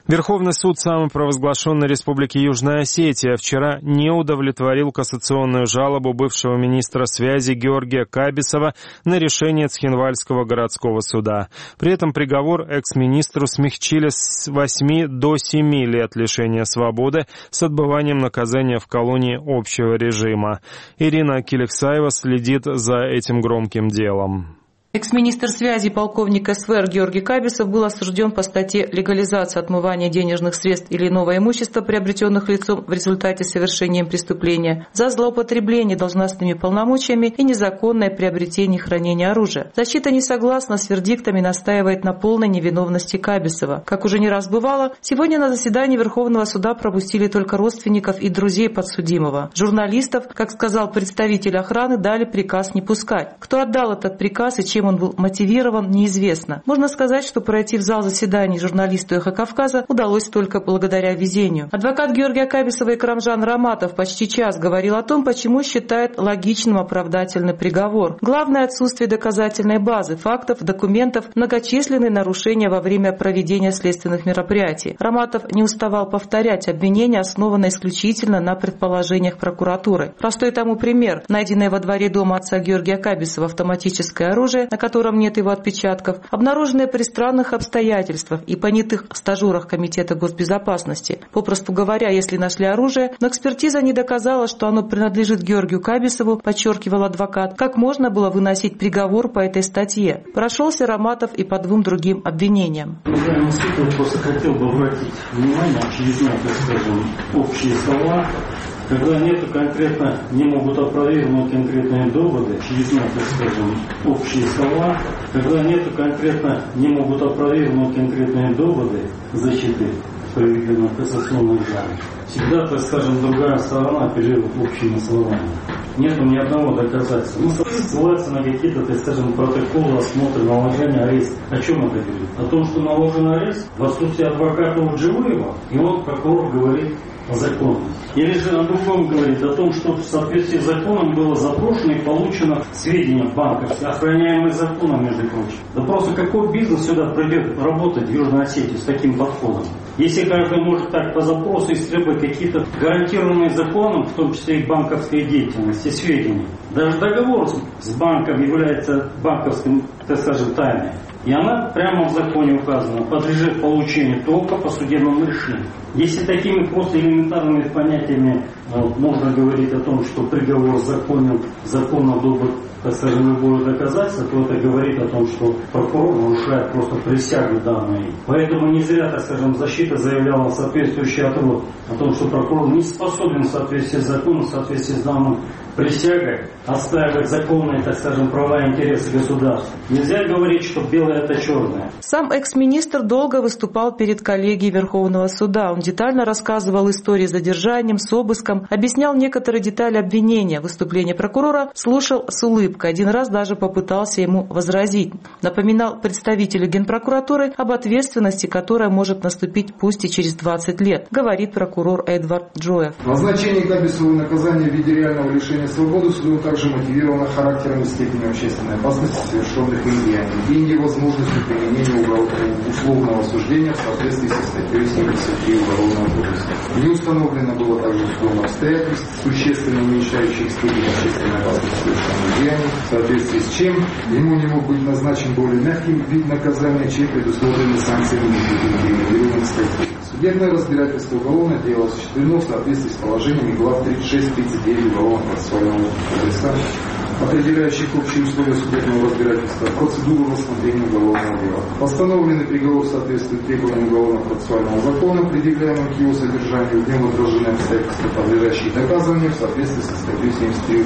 Верховный суд самопровозглашенной Республики Южная Осетия вчера не удовлетворил кассационную жалобу бывшего министра связи Георгия Кабисова на решение Цхинвальского городского суда. При этом приговор экс-министру смягчили с восьми до семи лет лишения свободы с отбыванием наказания в колонии общего режима. Ирина Киликсаева следит за этим громким делом. Экс-министр связи полковник СВР Георгий Кабисов был осужден по статье «Легализация отмывания денежных средств или иного имущества, приобретенных лицом в результате совершения преступления, за злоупотребление должностными полномочиями и незаконное приобретение и хранение оружия». Защита не согласна с вердиктами и настаивает на полной невиновности Кабисова. Как уже не раз бывало, сегодня на заседании Верховного суда пропустили только родственников и друзей подсудимого. Журналистов, как сказал представитель охраны, дали приказ не пускать. Кто отдал этот приказ и чем он был мотивирован, неизвестно. Можно сказать, что пройти в зал заседаний журналисту «Эхо Кавказа» удалось только благодаря везению. Адвокат Георгия Кабисова Икрамжан Раматов почти час говорил о том, почему считает логичным оправдательный приговор. Главное — отсутствие доказательной базы, фактов, документов, многочисленные нарушения во время проведения следственных мероприятий. Раматов не уставал повторять: обвинение основано исключительно на предположениях прокуратуры. Простой тому пример: найденное во дворе дома отца Георгия Кабисова автоматическое оружие, на котором нет его отпечатков, обнаруженные при странных обстоятельствах и понятых стажерах Комитета госбезопасности. Попросту говоря, если нашли оружие, но экспертиза не доказала, что оно принадлежит Георгию Кабисову, подчеркивал адвокат, как можно было выносить приговор по этой статье? Прошелся Раматов и по двум другим обвинениям. Уважаемый суд, я просто хотел бы обратить внимание, очевидно, так скажем, общие слова. Когда нету конкретно, не могут опровергнуть конкретные доводы, очевидно, так скажем, общие слова, когда нету конкретно, не могут опровергнуть конкретные доводы защиты проведенного кассационного жалобы, всегда, так скажем, другая сторона апеллирует общими словами. Нету ни одного доказательства. Ну, ссылается на какие-то, так скажем, протоколы, осмотры, наложения ареста. О чем это говорит? О том, что наложен арест в отсутствии адвоката Уджиуева, и он, прокурор, говорит о законности. Или же о другом говорит, о том, что в соответствии с законом было запрошено и получено сведения банковские, охраняемые законом, между прочим. Да просто какой бизнес сюда придет работать в Южной Осетии с таким подходом? Если каждый может так по запросу истребовать какие-то гарантированные законом, в том числе и банковской деятельности, сведения. Даже договор с банком является банковским, так скажем, тайной. И она прямо в законе указана, подлежит получению только по судебному решению. Если такими просто элементарными понятиями вот, можно говорить о том, что приговор законен, законно добыт, так скажем, любое доказательство, то это говорит о том, что прокурор нарушает просто присягу данную. Поэтому не зря, так скажем, защита заявляла соответствующий отрок о том, что прокурор не способен в соответствии с законом, в соответствии с данным присягой отстаивать законные, так скажем, права и интересы государства. Нельзя говорить, что белое это черное. Сам экс-министр долго выступал перед коллегией Верховного суда. Он детально рассказывал истории с задержанием, с обыском, объяснял некоторые детали обвинения. Выступление прокурора слушал с улыбкой. Один раз даже попытался ему возразить. Напоминал представителю Генпрокуратуры об ответственности, которая может наступить пусть и через двадцать лет, говорит прокурор Эдвард Джоев. Назначение Кабисова наказания в виде реального лишения свободы судом также мотивировано характером и степенью общественной опасности совершенных им деяний. Деньги возможностью применения уголовного условного осуждения в соответствии со статьей семьдесят три Уголовного кодекса. Не установлено было также судом обстоятельств, существенно уменьшающих степень общественной опасности совершенных деяний, в соответствии с чем ему не мог быть назначен более мягкий вид наказания, чем предусмотрены санкциями некриминированных статей. Судебное разбирательство уголовное дело осуществлено в соответствии с положениями глав тридцать шесть тридцать девять Уголовного процессуального кодекса, определяющих общие условия судебного разбирательства, процедуру рассмотрения уголовного дела. Постановленный приговор соответствует требованиям Уголовного процессуального закона, предъявляемым к его содержанию, в нем отражены обстоятельства, подлежащие доказыванию в соответствии со статьей семьдесят три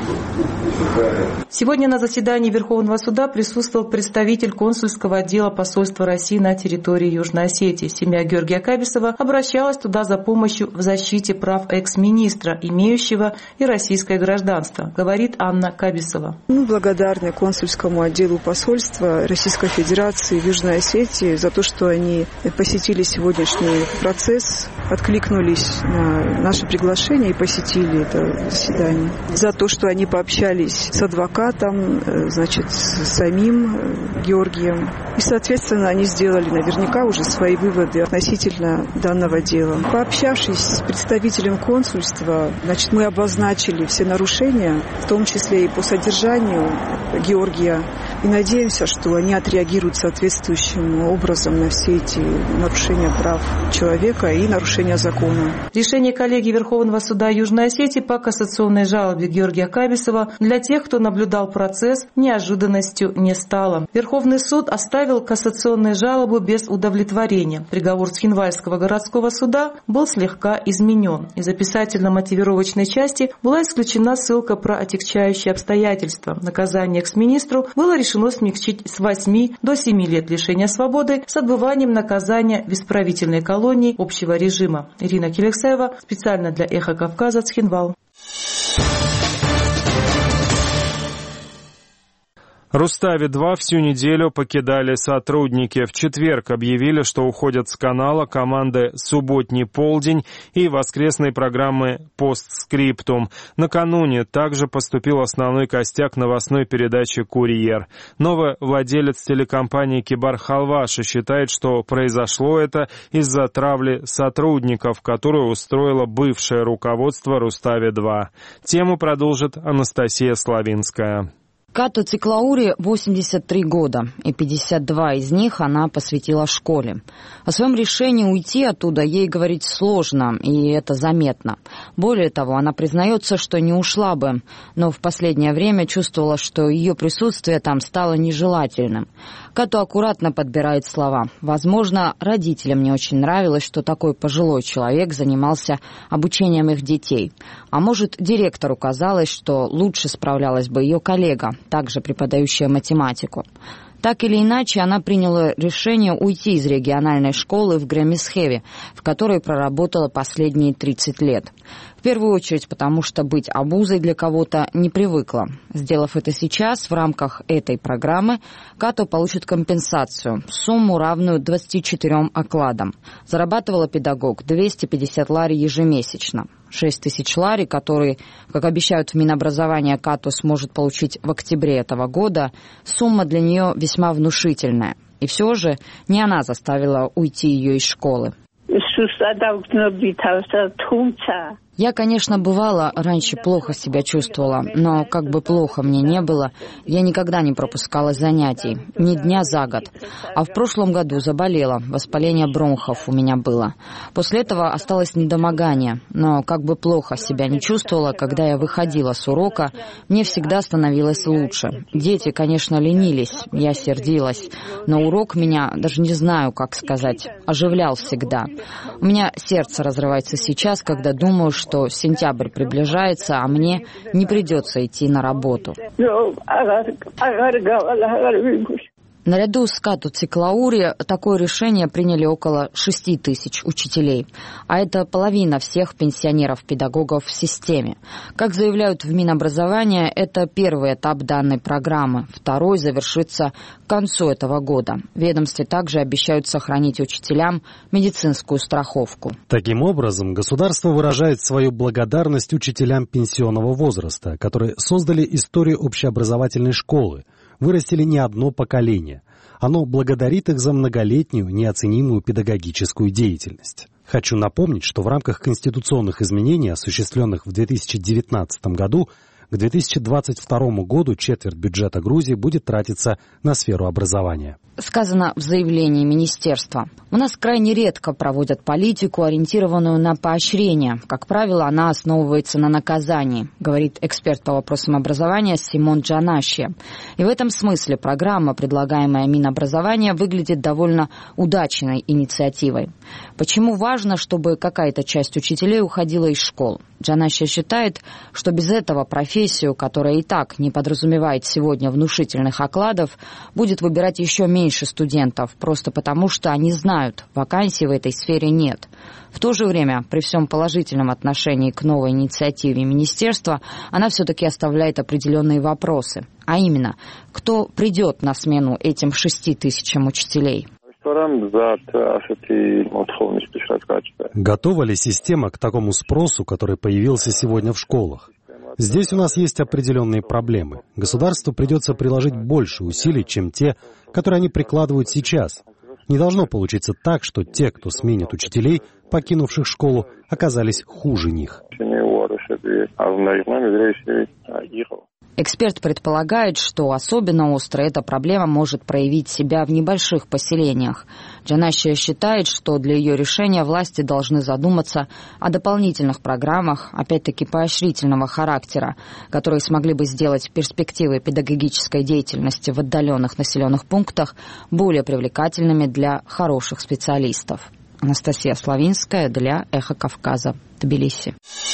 УПК РФ. Сегодня на заседании Верховного суда присутствовал представитель консульского отдела посольства России на территории Южной Осетии. Семья Георгия Кабисова обращалась туда за помощью в защите прав экс-министра, имеющего и российское гражданство, говорит Анна Кабисова. Мы благодарны консульскому отделу посольства Российской Федерации в Южной Осетии за то, что они посетили сегодняшний процесс откликнулись на наше приглашение и посетили это заседание. За то, что они пообщались с адвокатом, значит, с самим Георгием. И, соответственно, они сделали наверняка уже свои выводы относительно данного дела. Пообщавшись с представителем консульства, значит, мы обозначили все нарушения, в том числе и по содержанию Георгия, и надеемся, что они отреагируют соответствующим образом на все эти нарушения прав человека и нарушения закона. Решение коллегии Верховного суда Южной Осетии по кассационной жалобе Георгия Кабисова для тех, кто наблюдал процесс, неожиданностью не стало. Верховный суд оставил кассационную жалобу без удовлетворения. Приговор Цхинвальского городского суда был слегка изменен. Из описательно-мотивировочной части была исключена ссылка про отягчающие обстоятельства. Наказание экс-министру было решено смягчить с восьми до семи лет лишения свободы с отбыванием наказания в исправительной колонии общего режима. Ирина Келексаева, специально для «Эхо Кавказа», Цхинвал. Рустави-два всю неделю покидали сотрудники. В четверг объявили, что уходят с канала команды «Субботний полдень» и воскресной программы «Постскриптум». Накануне также поступил основной костяк новостной передачи «Курьер». Новый владелец телекомпании Кибар Халваши считает, что произошло это из-за травли сотрудников, которую устроило бывшее руководство Рустави-два. Тему продолжит Анастасия Славинская. Като Циклаури восемьдесят три года, и пятьдесят два из них она посвятила школе. О своем решении уйти оттуда ей говорить сложно, и это заметно. Более того, она признается, что не ушла бы, но в последнее время чувствовала, что ее присутствие там стало нежелательным. Като аккуратно подбирает слова. Возможно, родителям не очень нравилось, что такой пожилой человек занимался обучением их детей. А может, директору казалось, что лучше справлялась бы ее коллега, также преподающая математику. Так или иначе, она приняла решение уйти из региональной школы в Гремисхеве, в которой проработала последние тридцать лет. В первую очередь, потому что быть обузой для кого-то не привыкла. Сделав это сейчас, в рамках этой программы, Като получит компенсацию, сумму, равную двадцати четырем окладам. Зарабатывала педагог двести пятьдесят лари ежемесячно. шесть тысяч лари, которые, как обещают в Минобразования, Като сможет получить в октябре этого года, сумма для нее весьма внушительная. И все же не она заставила уйти ее из школы. Я, конечно, бывало, раньше плохо себя чувствовала, но как бы плохо мне не было, я никогда не пропускала занятий, ни дня за год. А в прошлом году заболела, воспаление бронхов у меня было. После этого осталось недомогание, но как бы плохо себя не чувствовала, когда я выходила с урока, мне всегда становилось лучше. Дети, конечно, ленились, я сердилась, но урок меня, даже не знаю, как сказать, оживлял всегда. У меня сердце разрывается сейчас, когда думаю, что что сентябрь приближается, а мне не придется идти на работу. Наряду с Като Циклаури такое решение приняли около шести тысяч учителей, а это половина всех пенсионеров-педагогов в системе. Как заявляют в Минобразования, это первый этап данной программы, второй завершится к концу этого года. В ведомстве также обещают сохранить учителям медицинскую страховку. Таким образом, государство выражает свою благодарность учителям пенсионного возраста, которые создали историю общеобразовательной школы, вырастили не одно поколение. Оно благодарит их за многолетнюю, неоценимую педагогическую деятельность. Хочу напомнить, что в рамках конституционных изменений, осуществленных в две тысячи девятнадцатом году, к две тысячи двадцать второму году четверть бюджета Грузии будет тратиться на сферу образования. Сказано в заявлении министерства. У нас крайне редко проводят политику, ориентированную на поощрение. Как правило, она основывается на наказании, говорит эксперт по вопросам образования Симон Джанаши. И в этом смысле программа, предлагаемая Минобразования, выглядит довольно удачной инициативой. Почему важно, чтобы какая-то часть учителей уходила из школ? Джанаши считает, что без этого профессию, которая и так не подразумевает сегодня внушительных окладов, будет выбирать еще меньше студентов, просто потому что они знают, вакансий в этой сфере нет. В то же время, при всем положительном отношении к новой инициативе министерства, она все-таки оставляет определенные вопросы. А именно, кто придет на смену этим шести тысячам учителей? Готова ли система к такому спросу, который появился сегодня в школах? Здесь у нас есть определенные проблемы. Государству придется приложить больше усилий, чем те, которые они прикладывают сейчас. Не должно получиться так, что те, кто сменит учителей, покинувших школу, оказались хуже них. Эксперт предполагает, что особенно остро эта проблема может проявить себя в небольших поселениях. Джанащия считает, что для ее решения власти должны задуматься о дополнительных программах, опять-таки поощрительного характера, которые смогли бы сделать перспективы педагогической деятельности в отдаленных населенных пунктах более привлекательными для хороших специалистов. Анастасия Славинская для «Эхо Кавказа», Тбилиси.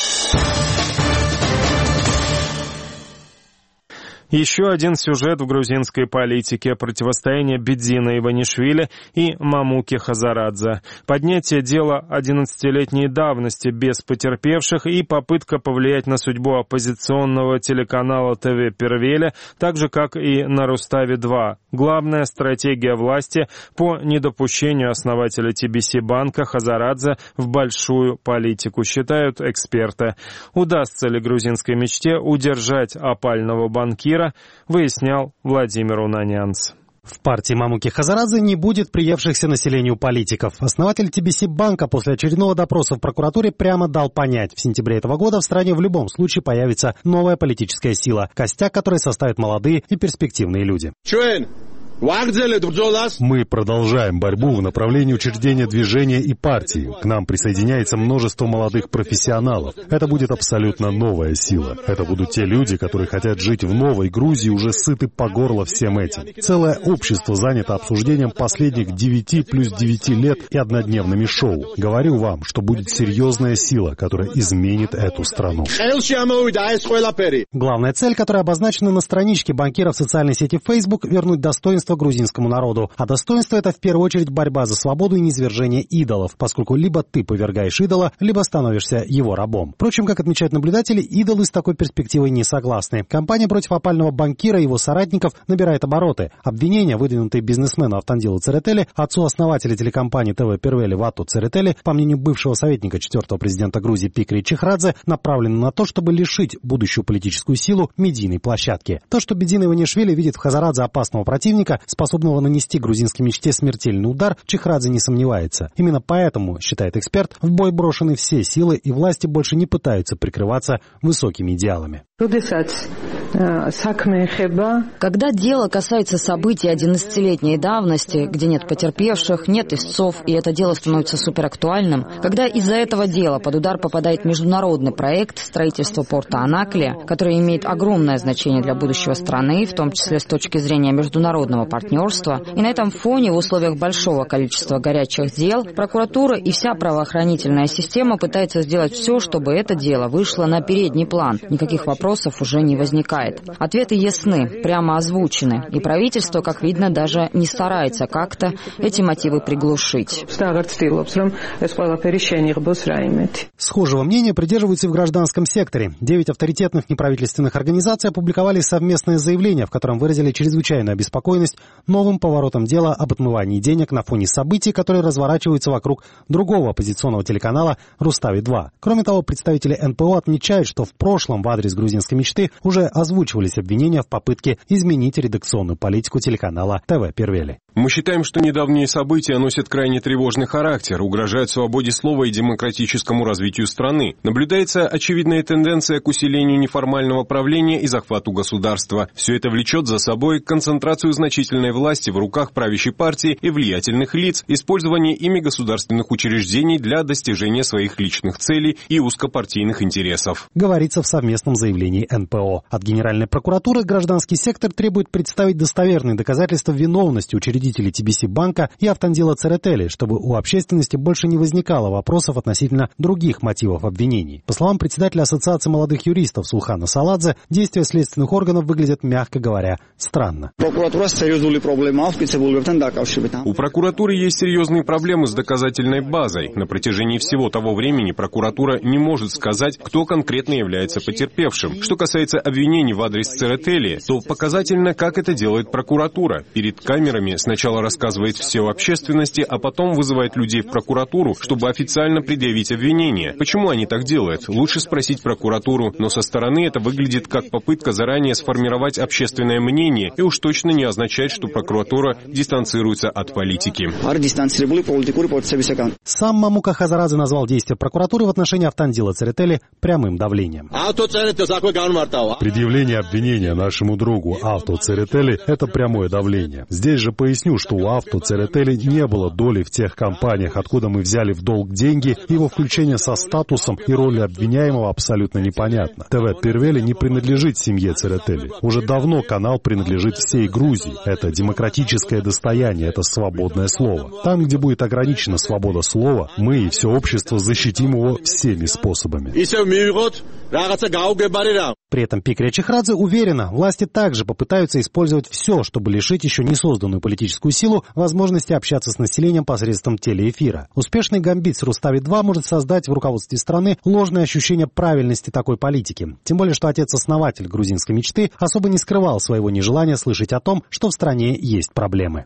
Еще один сюжет в грузинской политике – противостояние Бедзина Иванишвили и Мамуки Хазарадзе. Поднятие дела одиннадцатилетней давности без потерпевших и попытка повлиять на судьбу оппозиционного телеканала ТВ Первели, так же, как и на Руставе два. Главная стратегия власти по недопущению основателя Ти Би Си банка Хазарадзе в большую политику, считают эксперты. Удастся ли грузинской мечте удержать опального банкира, выяснял Владимир Унанянц. В партии Мамуки Хазарадзе не будет приевшихся населению политиков. Основатель Ти Би Си банка после очередного допроса в прокуратуре прямо дал понять, в сентябре этого года в стране в любом случае появится новая политическая сила, костяк которой составят молодые и перспективные люди. Мы продолжаем борьбу в направлении учреждения движения и партии. К нам присоединяется множество молодых профессионалов. Это будет абсолютно новая сила. Это будут те люди, которые хотят жить в новой Грузии, уже сыты по горло всем этим. Целое общество занято обсуждением последних девяти плюс девяти лет и однодневными шоу. Говорю вам, что будет серьезная сила, которая изменит эту страну. Главная цель, которая обозначена на страничке банкира в социальной сети Facebook, вернуть достоинство грузинскому народу. А достоинство — это в первую очередь борьба за свободу и низвержение идолов, поскольку либо ты повергаешь идола, либо становишься его рабом. Впрочем, как отмечают наблюдатели, идолы с такой перспективой не согласны. Кампания против опального банкира и его соратников набирает обороты. Обвинения, выдвинутые бизнесмену Автандилу Церетели, отцу основателя телекомпании ТВ Первели Вату Церетели, по мнению бывшего советника четвертого президента Грузии Пикри Чихрадзе, направлены на то, чтобы лишить будущую политическую силу медийной площадки. То, что Бедзин Иванишвили видит в Хазарадзе опасного противника, способного нанести грузинской мечте смертельный удар, Чихрадзе не сомневается. Именно поэтому, считает эксперт, в бой брошены все силы, и власти больше не пытаются прикрываться высокими идеалами. Когда дело касается событий одиннадцатилетней давности, где нет потерпевших, нет истцов, и это дело становится суперактуальным, когда из-за этого дела под удар попадает международный проект строительства порта Анаклия, который имеет огромное значение для будущего страны, в том числе с точки зрения международного партнерства, и на этом фоне в условиях большого количества горячих дел прокуратура и вся правоохранительная система пытается сделать все, чтобы это дело вышло на передний план. Никаких вопросов уже не возникает. Ответы ясны, прямо озвучены, и правительство, как видно, даже не старается как-то эти мотивы приглушить. Схожего мнения придерживаются и в гражданском секторе. Девять авторитетных неправительственных организаций опубликовали совместное заявление, в котором выразили чрезвычайную обеспокоенность новым поворотом дела об отмывании денег на фоне событий, которые разворачиваются вокруг другого оппозиционного телеканала Рустави два. Кроме того, представители эн пэ о отмечают, что в прошлом в адрес грузинской мечты уже озвучивались обвинения в попытке изменить редакционную политику телеканала ТВ Первели. Мы считаем, что недавние события носят крайне тревожный характер, угрожают свободе слова и демократическому развитию страны. Наблюдается очевидная тенденция к усилению неформального правления и захвату государства. Все это влечет за собой концентрацию значительной власти в руках правящей партии и влиятельных лиц, использование ими государственных учреждений для достижения своих личных целей и узкопартийных интересов. Говорится в совместном заявлении эн пэ о. От Генеральной прокуратуры гражданский сектор требует представить достоверные доказательства виновности учредителей Ти Би Си банка и Автандила Церетели, чтобы у общественности больше не возникало вопросов относительно других мотивов обвинений. По словам председателя Ассоциации молодых юристов Сулхана Саладзе, действия следственных органов выглядят, мягко говоря, странно. У прокуратуры есть серьезные проблемы с доказательной базой. На протяжении всего того времени прокуратура не может сказать, кто конкретно является потерпевшим. Что касается обвинений в адрес Церетели, то показательно, как это делает прокуратура. Перед камерами сначала Сначала рассказывает все общественности, а потом вызывает людей в прокуратуру, чтобы официально предъявить обвинение. Почему они так делают? Лучше спросить прокуратуру, но со стороны это выглядит как попытка заранее сформировать общественное мнение и уж точно не означает, что прокуратура дистанцируется от политики. Сам Мамука Хазарадзе назвал действия прокуратуры в отношении Автандила Церетели прямым давлением. Предъявление обвинения нашему другу Авто Церетели – это прямое давление. Здесь же поясню, что у Авто Церетели не было доли в тех компаниях, откуда мы взяли в долг деньги, его включение со статусом и роли обвиняемого абсолютно непонятно. ТВ Первели не принадлежит семье Церетели. Уже давно канал принадлежит всей Грузии. Это демократическое достояние, это свободное слово. Там, где будет ограничена свобода слова, мы и все общество защитим его всеми способами. При этом Пикрия Чехрадзе уверена, власти также попытаются использовать все, чтобы лишить еще не созданную политическую силу возможности общаться с населением посредством телеэфира. Успешный гамбит с Рустави-два может создать в руководстве страны ложное ощущение правильности такой политики. Тем более, что отец-основатель грузинской мечты особо не скрывал своего нежелания слышать о том, что в стране есть проблемы.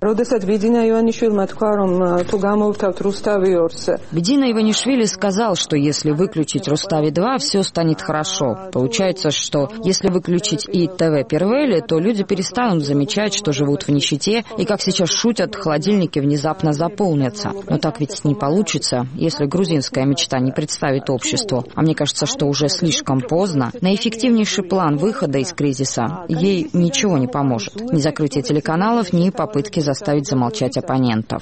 Бедина Иванишвили сказал, что если выключить Рустави-два, все станет хорошо. Получается, что если выключить и ТВ Первели, то люди перестанут замечать, что живут в нищете, и, как сейчас шутят, холодильники внезапно заполнятся. Но так ведь не получится, если грузинская мечта не представит обществу. А мне кажется, что уже слишком поздно. На эффективнейший план выхода из кризиса ей ничего не поможет. Ни закрытие телеканалов, ни попытки заставить замолчать оппонентов.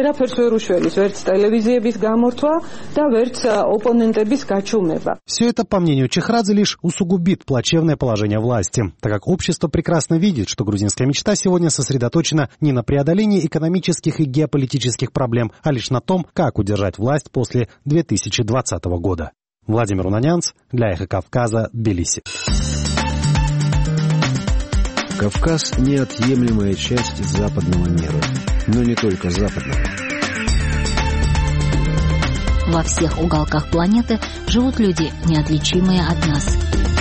Все это, по мнению Чехрадзе, лишь усугубит плачевное положение власти, так как общество прекрасно видит, что грузинская мечта сегодня сосредоточена не на преодолении экономических и геополитических проблем, а лишь на том, как удержать власть после две тысячи двадцатого года. Владимир Унанянц для Эхо Кавказа, Тбилиси. Кавказ – неотъемлемая часть западного мира, но не только западного. Во всех уголках планеты живут люди, неотличимые от нас.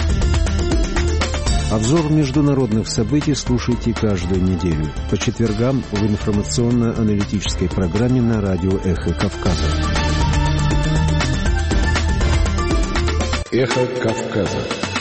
Обзор международных событий слушайте каждую неделю по четвергам в информационно-аналитической программе на радио «Эхо Кавказа». «Эхо Кавказа».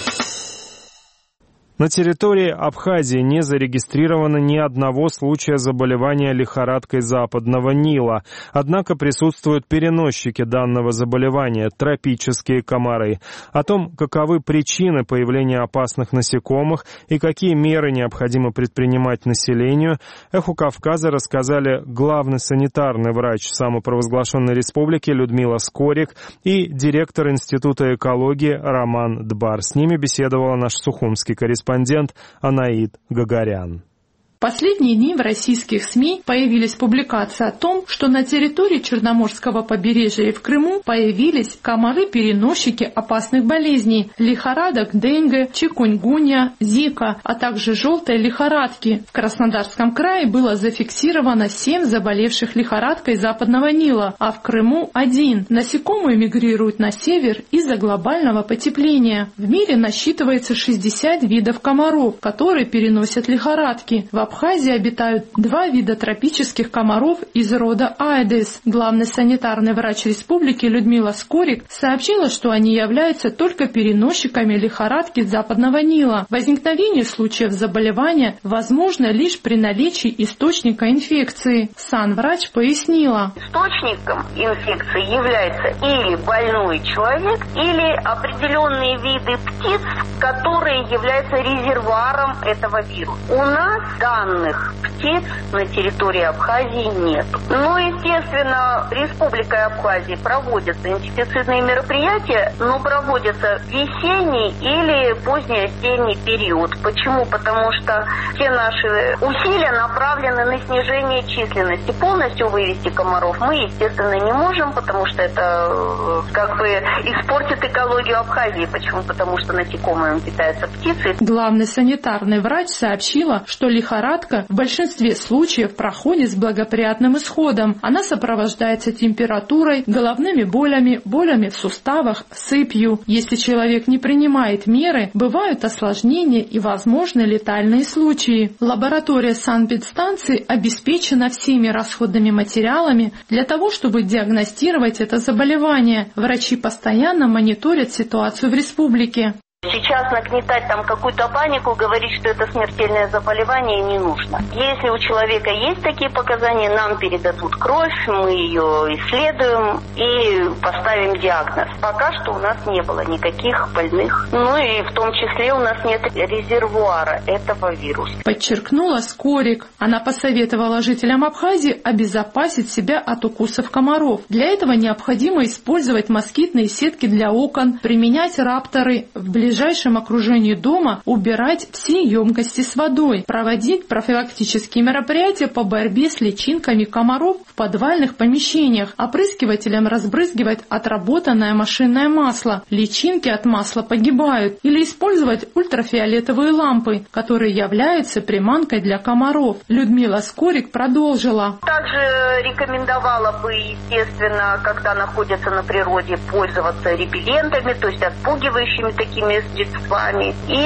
На территории Абхазии не зарегистрировано ни одного случая заболевания лихорадкой западного Нила. Однако присутствуют переносчики данного заболевания – тропические комары. О том, каковы причины появления опасных насекомых и какие меры необходимо предпринимать населению, Эху Кавказа рассказали главный санитарный врач самопровозглашенной республики Людмила Скорик и директор Института экологии Роман Дбар. С ними беседовала наш сухумский корреспондент Анаид Гагарян. В последние дни в российских СМИ появились публикации о том, что на территории Черноморского побережья и в Крыму появились комары-переносчики опасных болезней – лихорадок, денге, чикунгунья, зика, а также желтой лихорадки. В Краснодарском крае было зафиксировано семь заболевших лихорадкой западного Нила, а в Крыму – один. Насекомые мигрируют на север из-за глобального потепления. В мире насчитывается шестьдесят видов комаров, которые переносят лихорадки. В Абхазии обитают два вида тропических комаров из рода Аэдес. Главный санитарный врач республики Людмила Скорик сообщила, что они являются только переносчиками лихорадки западного Нила. Возникновение случаев заболевания возможно лишь при наличии источника инфекции. Санврач пояснила. Источником инфекции является или больной человек, или определенные виды птиц, которые являются резервуаром этого вируса. У нас данных птиц на территории Абхазии нет. Ну, естественно, Республикой Абхазия проводятся инсектицидные мероприятия, но проводятся в весенний или поздний осенний период. Почему? Потому что все наши усилия направлены на снижение численности. Полностью вывести комаров мы, естественно, не можем, потому что это как бы испортит экологию Абхазии. Почему? Потому что насекомыми питаются птицы. Главный санитарный врач сообщила, что лихорадка лихорадка в большинстве случаев проходит с благоприятным исходом. Она сопровождается температурой, головными болями, болями в суставах, сыпью. Если человек не принимает меры, бывают осложнения и возможны летальные случаи. Лаборатория санэпидстанции обеспечена всеми расходными материалами для того, чтобы диагностировать это заболевание. Врачи постоянно мониторят ситуацию в республике. Сейчас нагнетать там какую-то панику, говорить, что это смертельное заболевание, не нужно. Если у человека есть такие показания, нам передадут кровь, мы ее исследуем и поставим диагноз. Пока что у нас не было никаких больных. Ну и в том числе у нас нет резервуара этого вируса. Подчеркнула Скорик. Она посоветовала жителям Абхазии обезопасить себя от укусов комаров. Для этого необходимо использовать москитные сетки для окон, применять рапторы в ближайшем В ближайшем окружении дома, убирать все емкости с водой, проводить профилактические мероприятия по борьбе с личинками комаров в подвальных помещениях, опрыскивателем разбрызгивать отработанное машинное масло. Личинки от масла погибают. Или использовать ультрафиолетовые лампы, которые являются приманкой для комаров. Людмила Скорик продолжила. Также рекомендовала бы, естественно, когда находятся на природе, пользоваться репеллентами, то есть отпугивающими такими средствами. И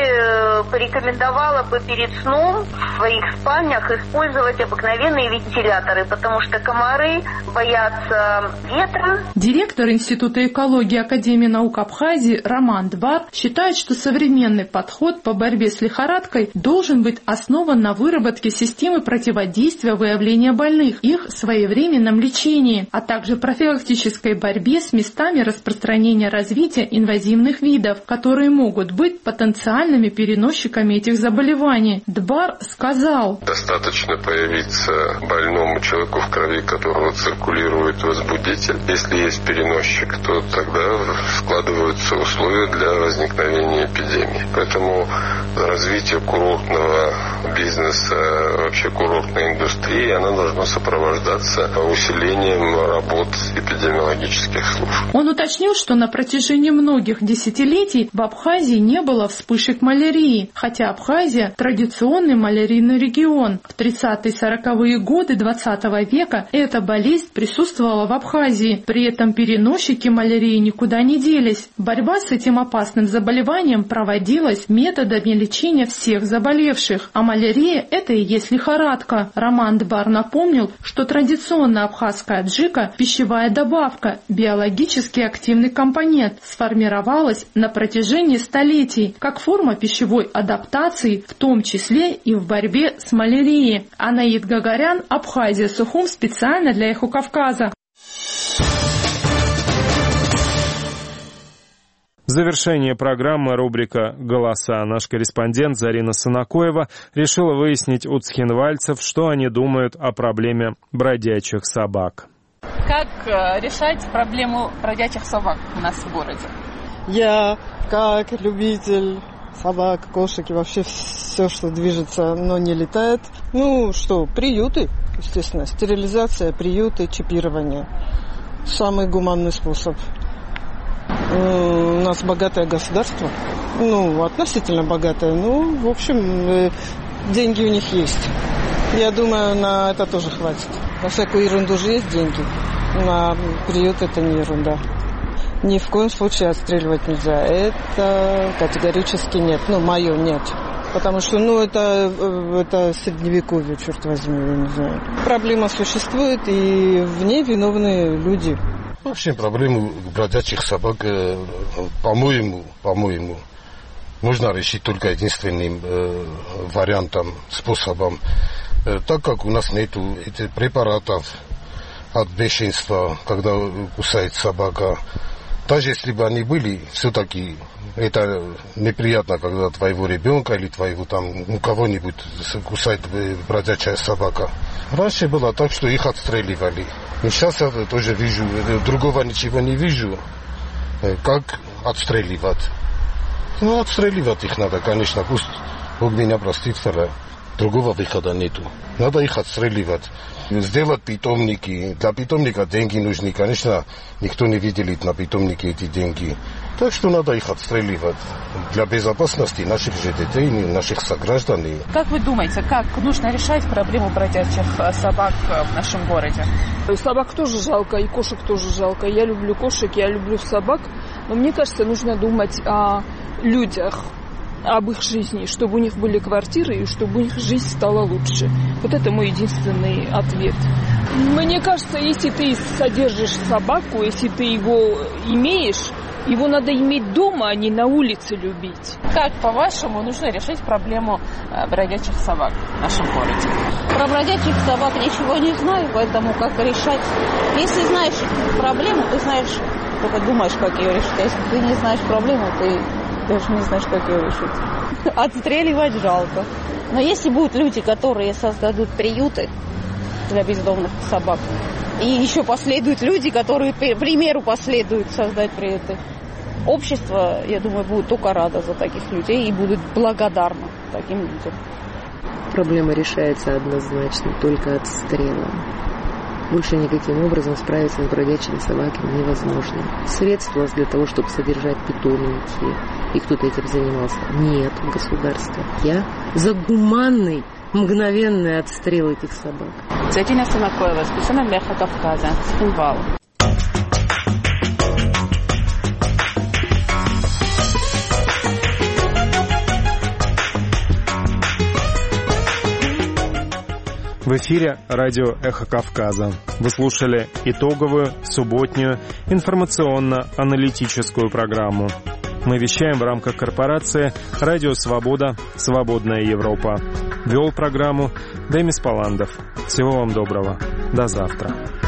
э, порекомендовала бы перед сном в своих спальнях использовать обыкновенные вентиляторы, потому что комары боятся ветра. Директор Института экологии Академии наук Абхазии Роман Двар считает, что современный подход по борьбе с лихорадкой должен быть основан на выработке системы противодействия выявления больных, их своевременном лечении, а также профилактической борьбе с местами распространения развития инвазивных видов, которые могут быть потенциальными переносчиками этих заболеваний. Двар сказал: достаточно появиться больному человеку в крови, которого циркулирует возбудитель. Если есть переносчик, то тогда складываются условия для возникновения эпидемии. Поэтому развитие курортного бизнеса, вообще курортной индустрии, она должна сопровождаться усилением работ эпидемиологических служб. Он уточнил, что на протяжении многих десятилетий в Абхазии не было вспышек малярии, хотя Абхазия – традиционный малярийный регион. В тридцатые-сороковые годы двадцатого века эта болезнь присутствовала в Абхазии. При этом переносчики малярии никуда не делись. Борьба с этим опасным заболеванием проводилась методами лечения всех заболевших. А малярия – это и есть лихорадка. Роман Двар напомнил, что традиционная абхазская аджика – пищевая добавка, биологически активный компонент, сформировалась на протяжении столетий как форма пищевой адаптации, в том числе и в борьбе с малярией. Анаид Гагарян, Абхазия, Сухум, специально для Эхо Кавказа. В завершение программы рубрика «Голоса». Наш корреспондент Зарина Санакоева решила выяснить у цхинвальцев, что они думают о проблеме бродячих собак. Как решать проблему бродячих собак у нас в городе? Я, как любитель собак, кошек и вообще все, что движется, но не летает. Ну что, приюты, естественно, стерилизация, приюты, чипирование. Самый гуманный способ. У нас богатое государство, ну, относительно богатое, ну, в общем, деньги у них есть. Я думаю, на это тоже хватит. На всякую ерунду же есть деньги, на приют это не ерунда. Ни в коем случае отстреливать нельзя, это категорически нет, ну, мое нет. Потому что, ну, это, это средневековье, черт возьми, я не знаю. Проблема существует, и в ней виновны люди. Вообще проблему бродячих собак, по-моему, по-моему, можно решить только единственным э, вариантом, способом. Э, так как у нас нет этих препаратов от бешенства, когда кусает собака, даже если бы они были, все-таки это неприятно, когда твоего ребенка или твоего там, ну, кого-нибудь кусает бродячая собака. Раньше было так, что их отстреливали. И сейчас я тоже вижу, другого ничего не вижу, как отстреливать. Ну, отстреливать их надо, конечно, пусть Бог меня простит, Другого выхода нету. Надо их отстреливать. Сделать питомники. Для питомника деньги нужны. Конечно, никто не выделит на питомники эти деньги. Так что надо их отстреливать. Для безопасности наших же детей, наших сограждан. Как вы думаете, как нужно решать проблему бродячих собак в нашем городе? Собак тоже жалко, и кошек тоже жалко. Я люблю кошек, я люблю собак. Но мне кажется, нужно думать о людях, об их жизни, чтобы у них были квартиры и чтобы у них жизнь стала лучше. Вот это мой единственный ответ. Мне кажется, если ты содержишь собаку, если ты его имеешь, его надо иметь дома, а не на улице любить. Как, по-вашему, нужно решить проблему бродячих собак в нашем городе? Про бродячих собак ничего не знаю, поэтому как решать? Если знаешь проблему, ты знаешь, только думаешь, как ее решить. А если ты не знаешь проблему, ты даже не знаешь, как ее решить. Отстреливать жалко. Но если будут люди, которые создадут приюты для бездомных собак, и еще последуют люди, которые примеру последуют создать приюты, общество, я думаю, будет только радо за таких людей и будут благодарны таким людям. Проблема решается однозначно только отстрелом. Больше никаким образом справиться с бродячими собаками невозможно. Средств у вас для того, чтобы содержать питомники, и кто-то этим занимался, нет в государстве. Я за гуманный, мгновенный отстрел этих собак. Зятина Самакоева, специально для Эхо Кавказа, Цхинвал. В эфире радио «Эхо Кавказа». Вы слушали итоговую, субботнюю, информационно-аналитическую программу. Мы вещаем в рамках корпорации «Радио Свобода. Свободная Европа». Вел программу Демис Паландов. Всего вам доброго. До завтра.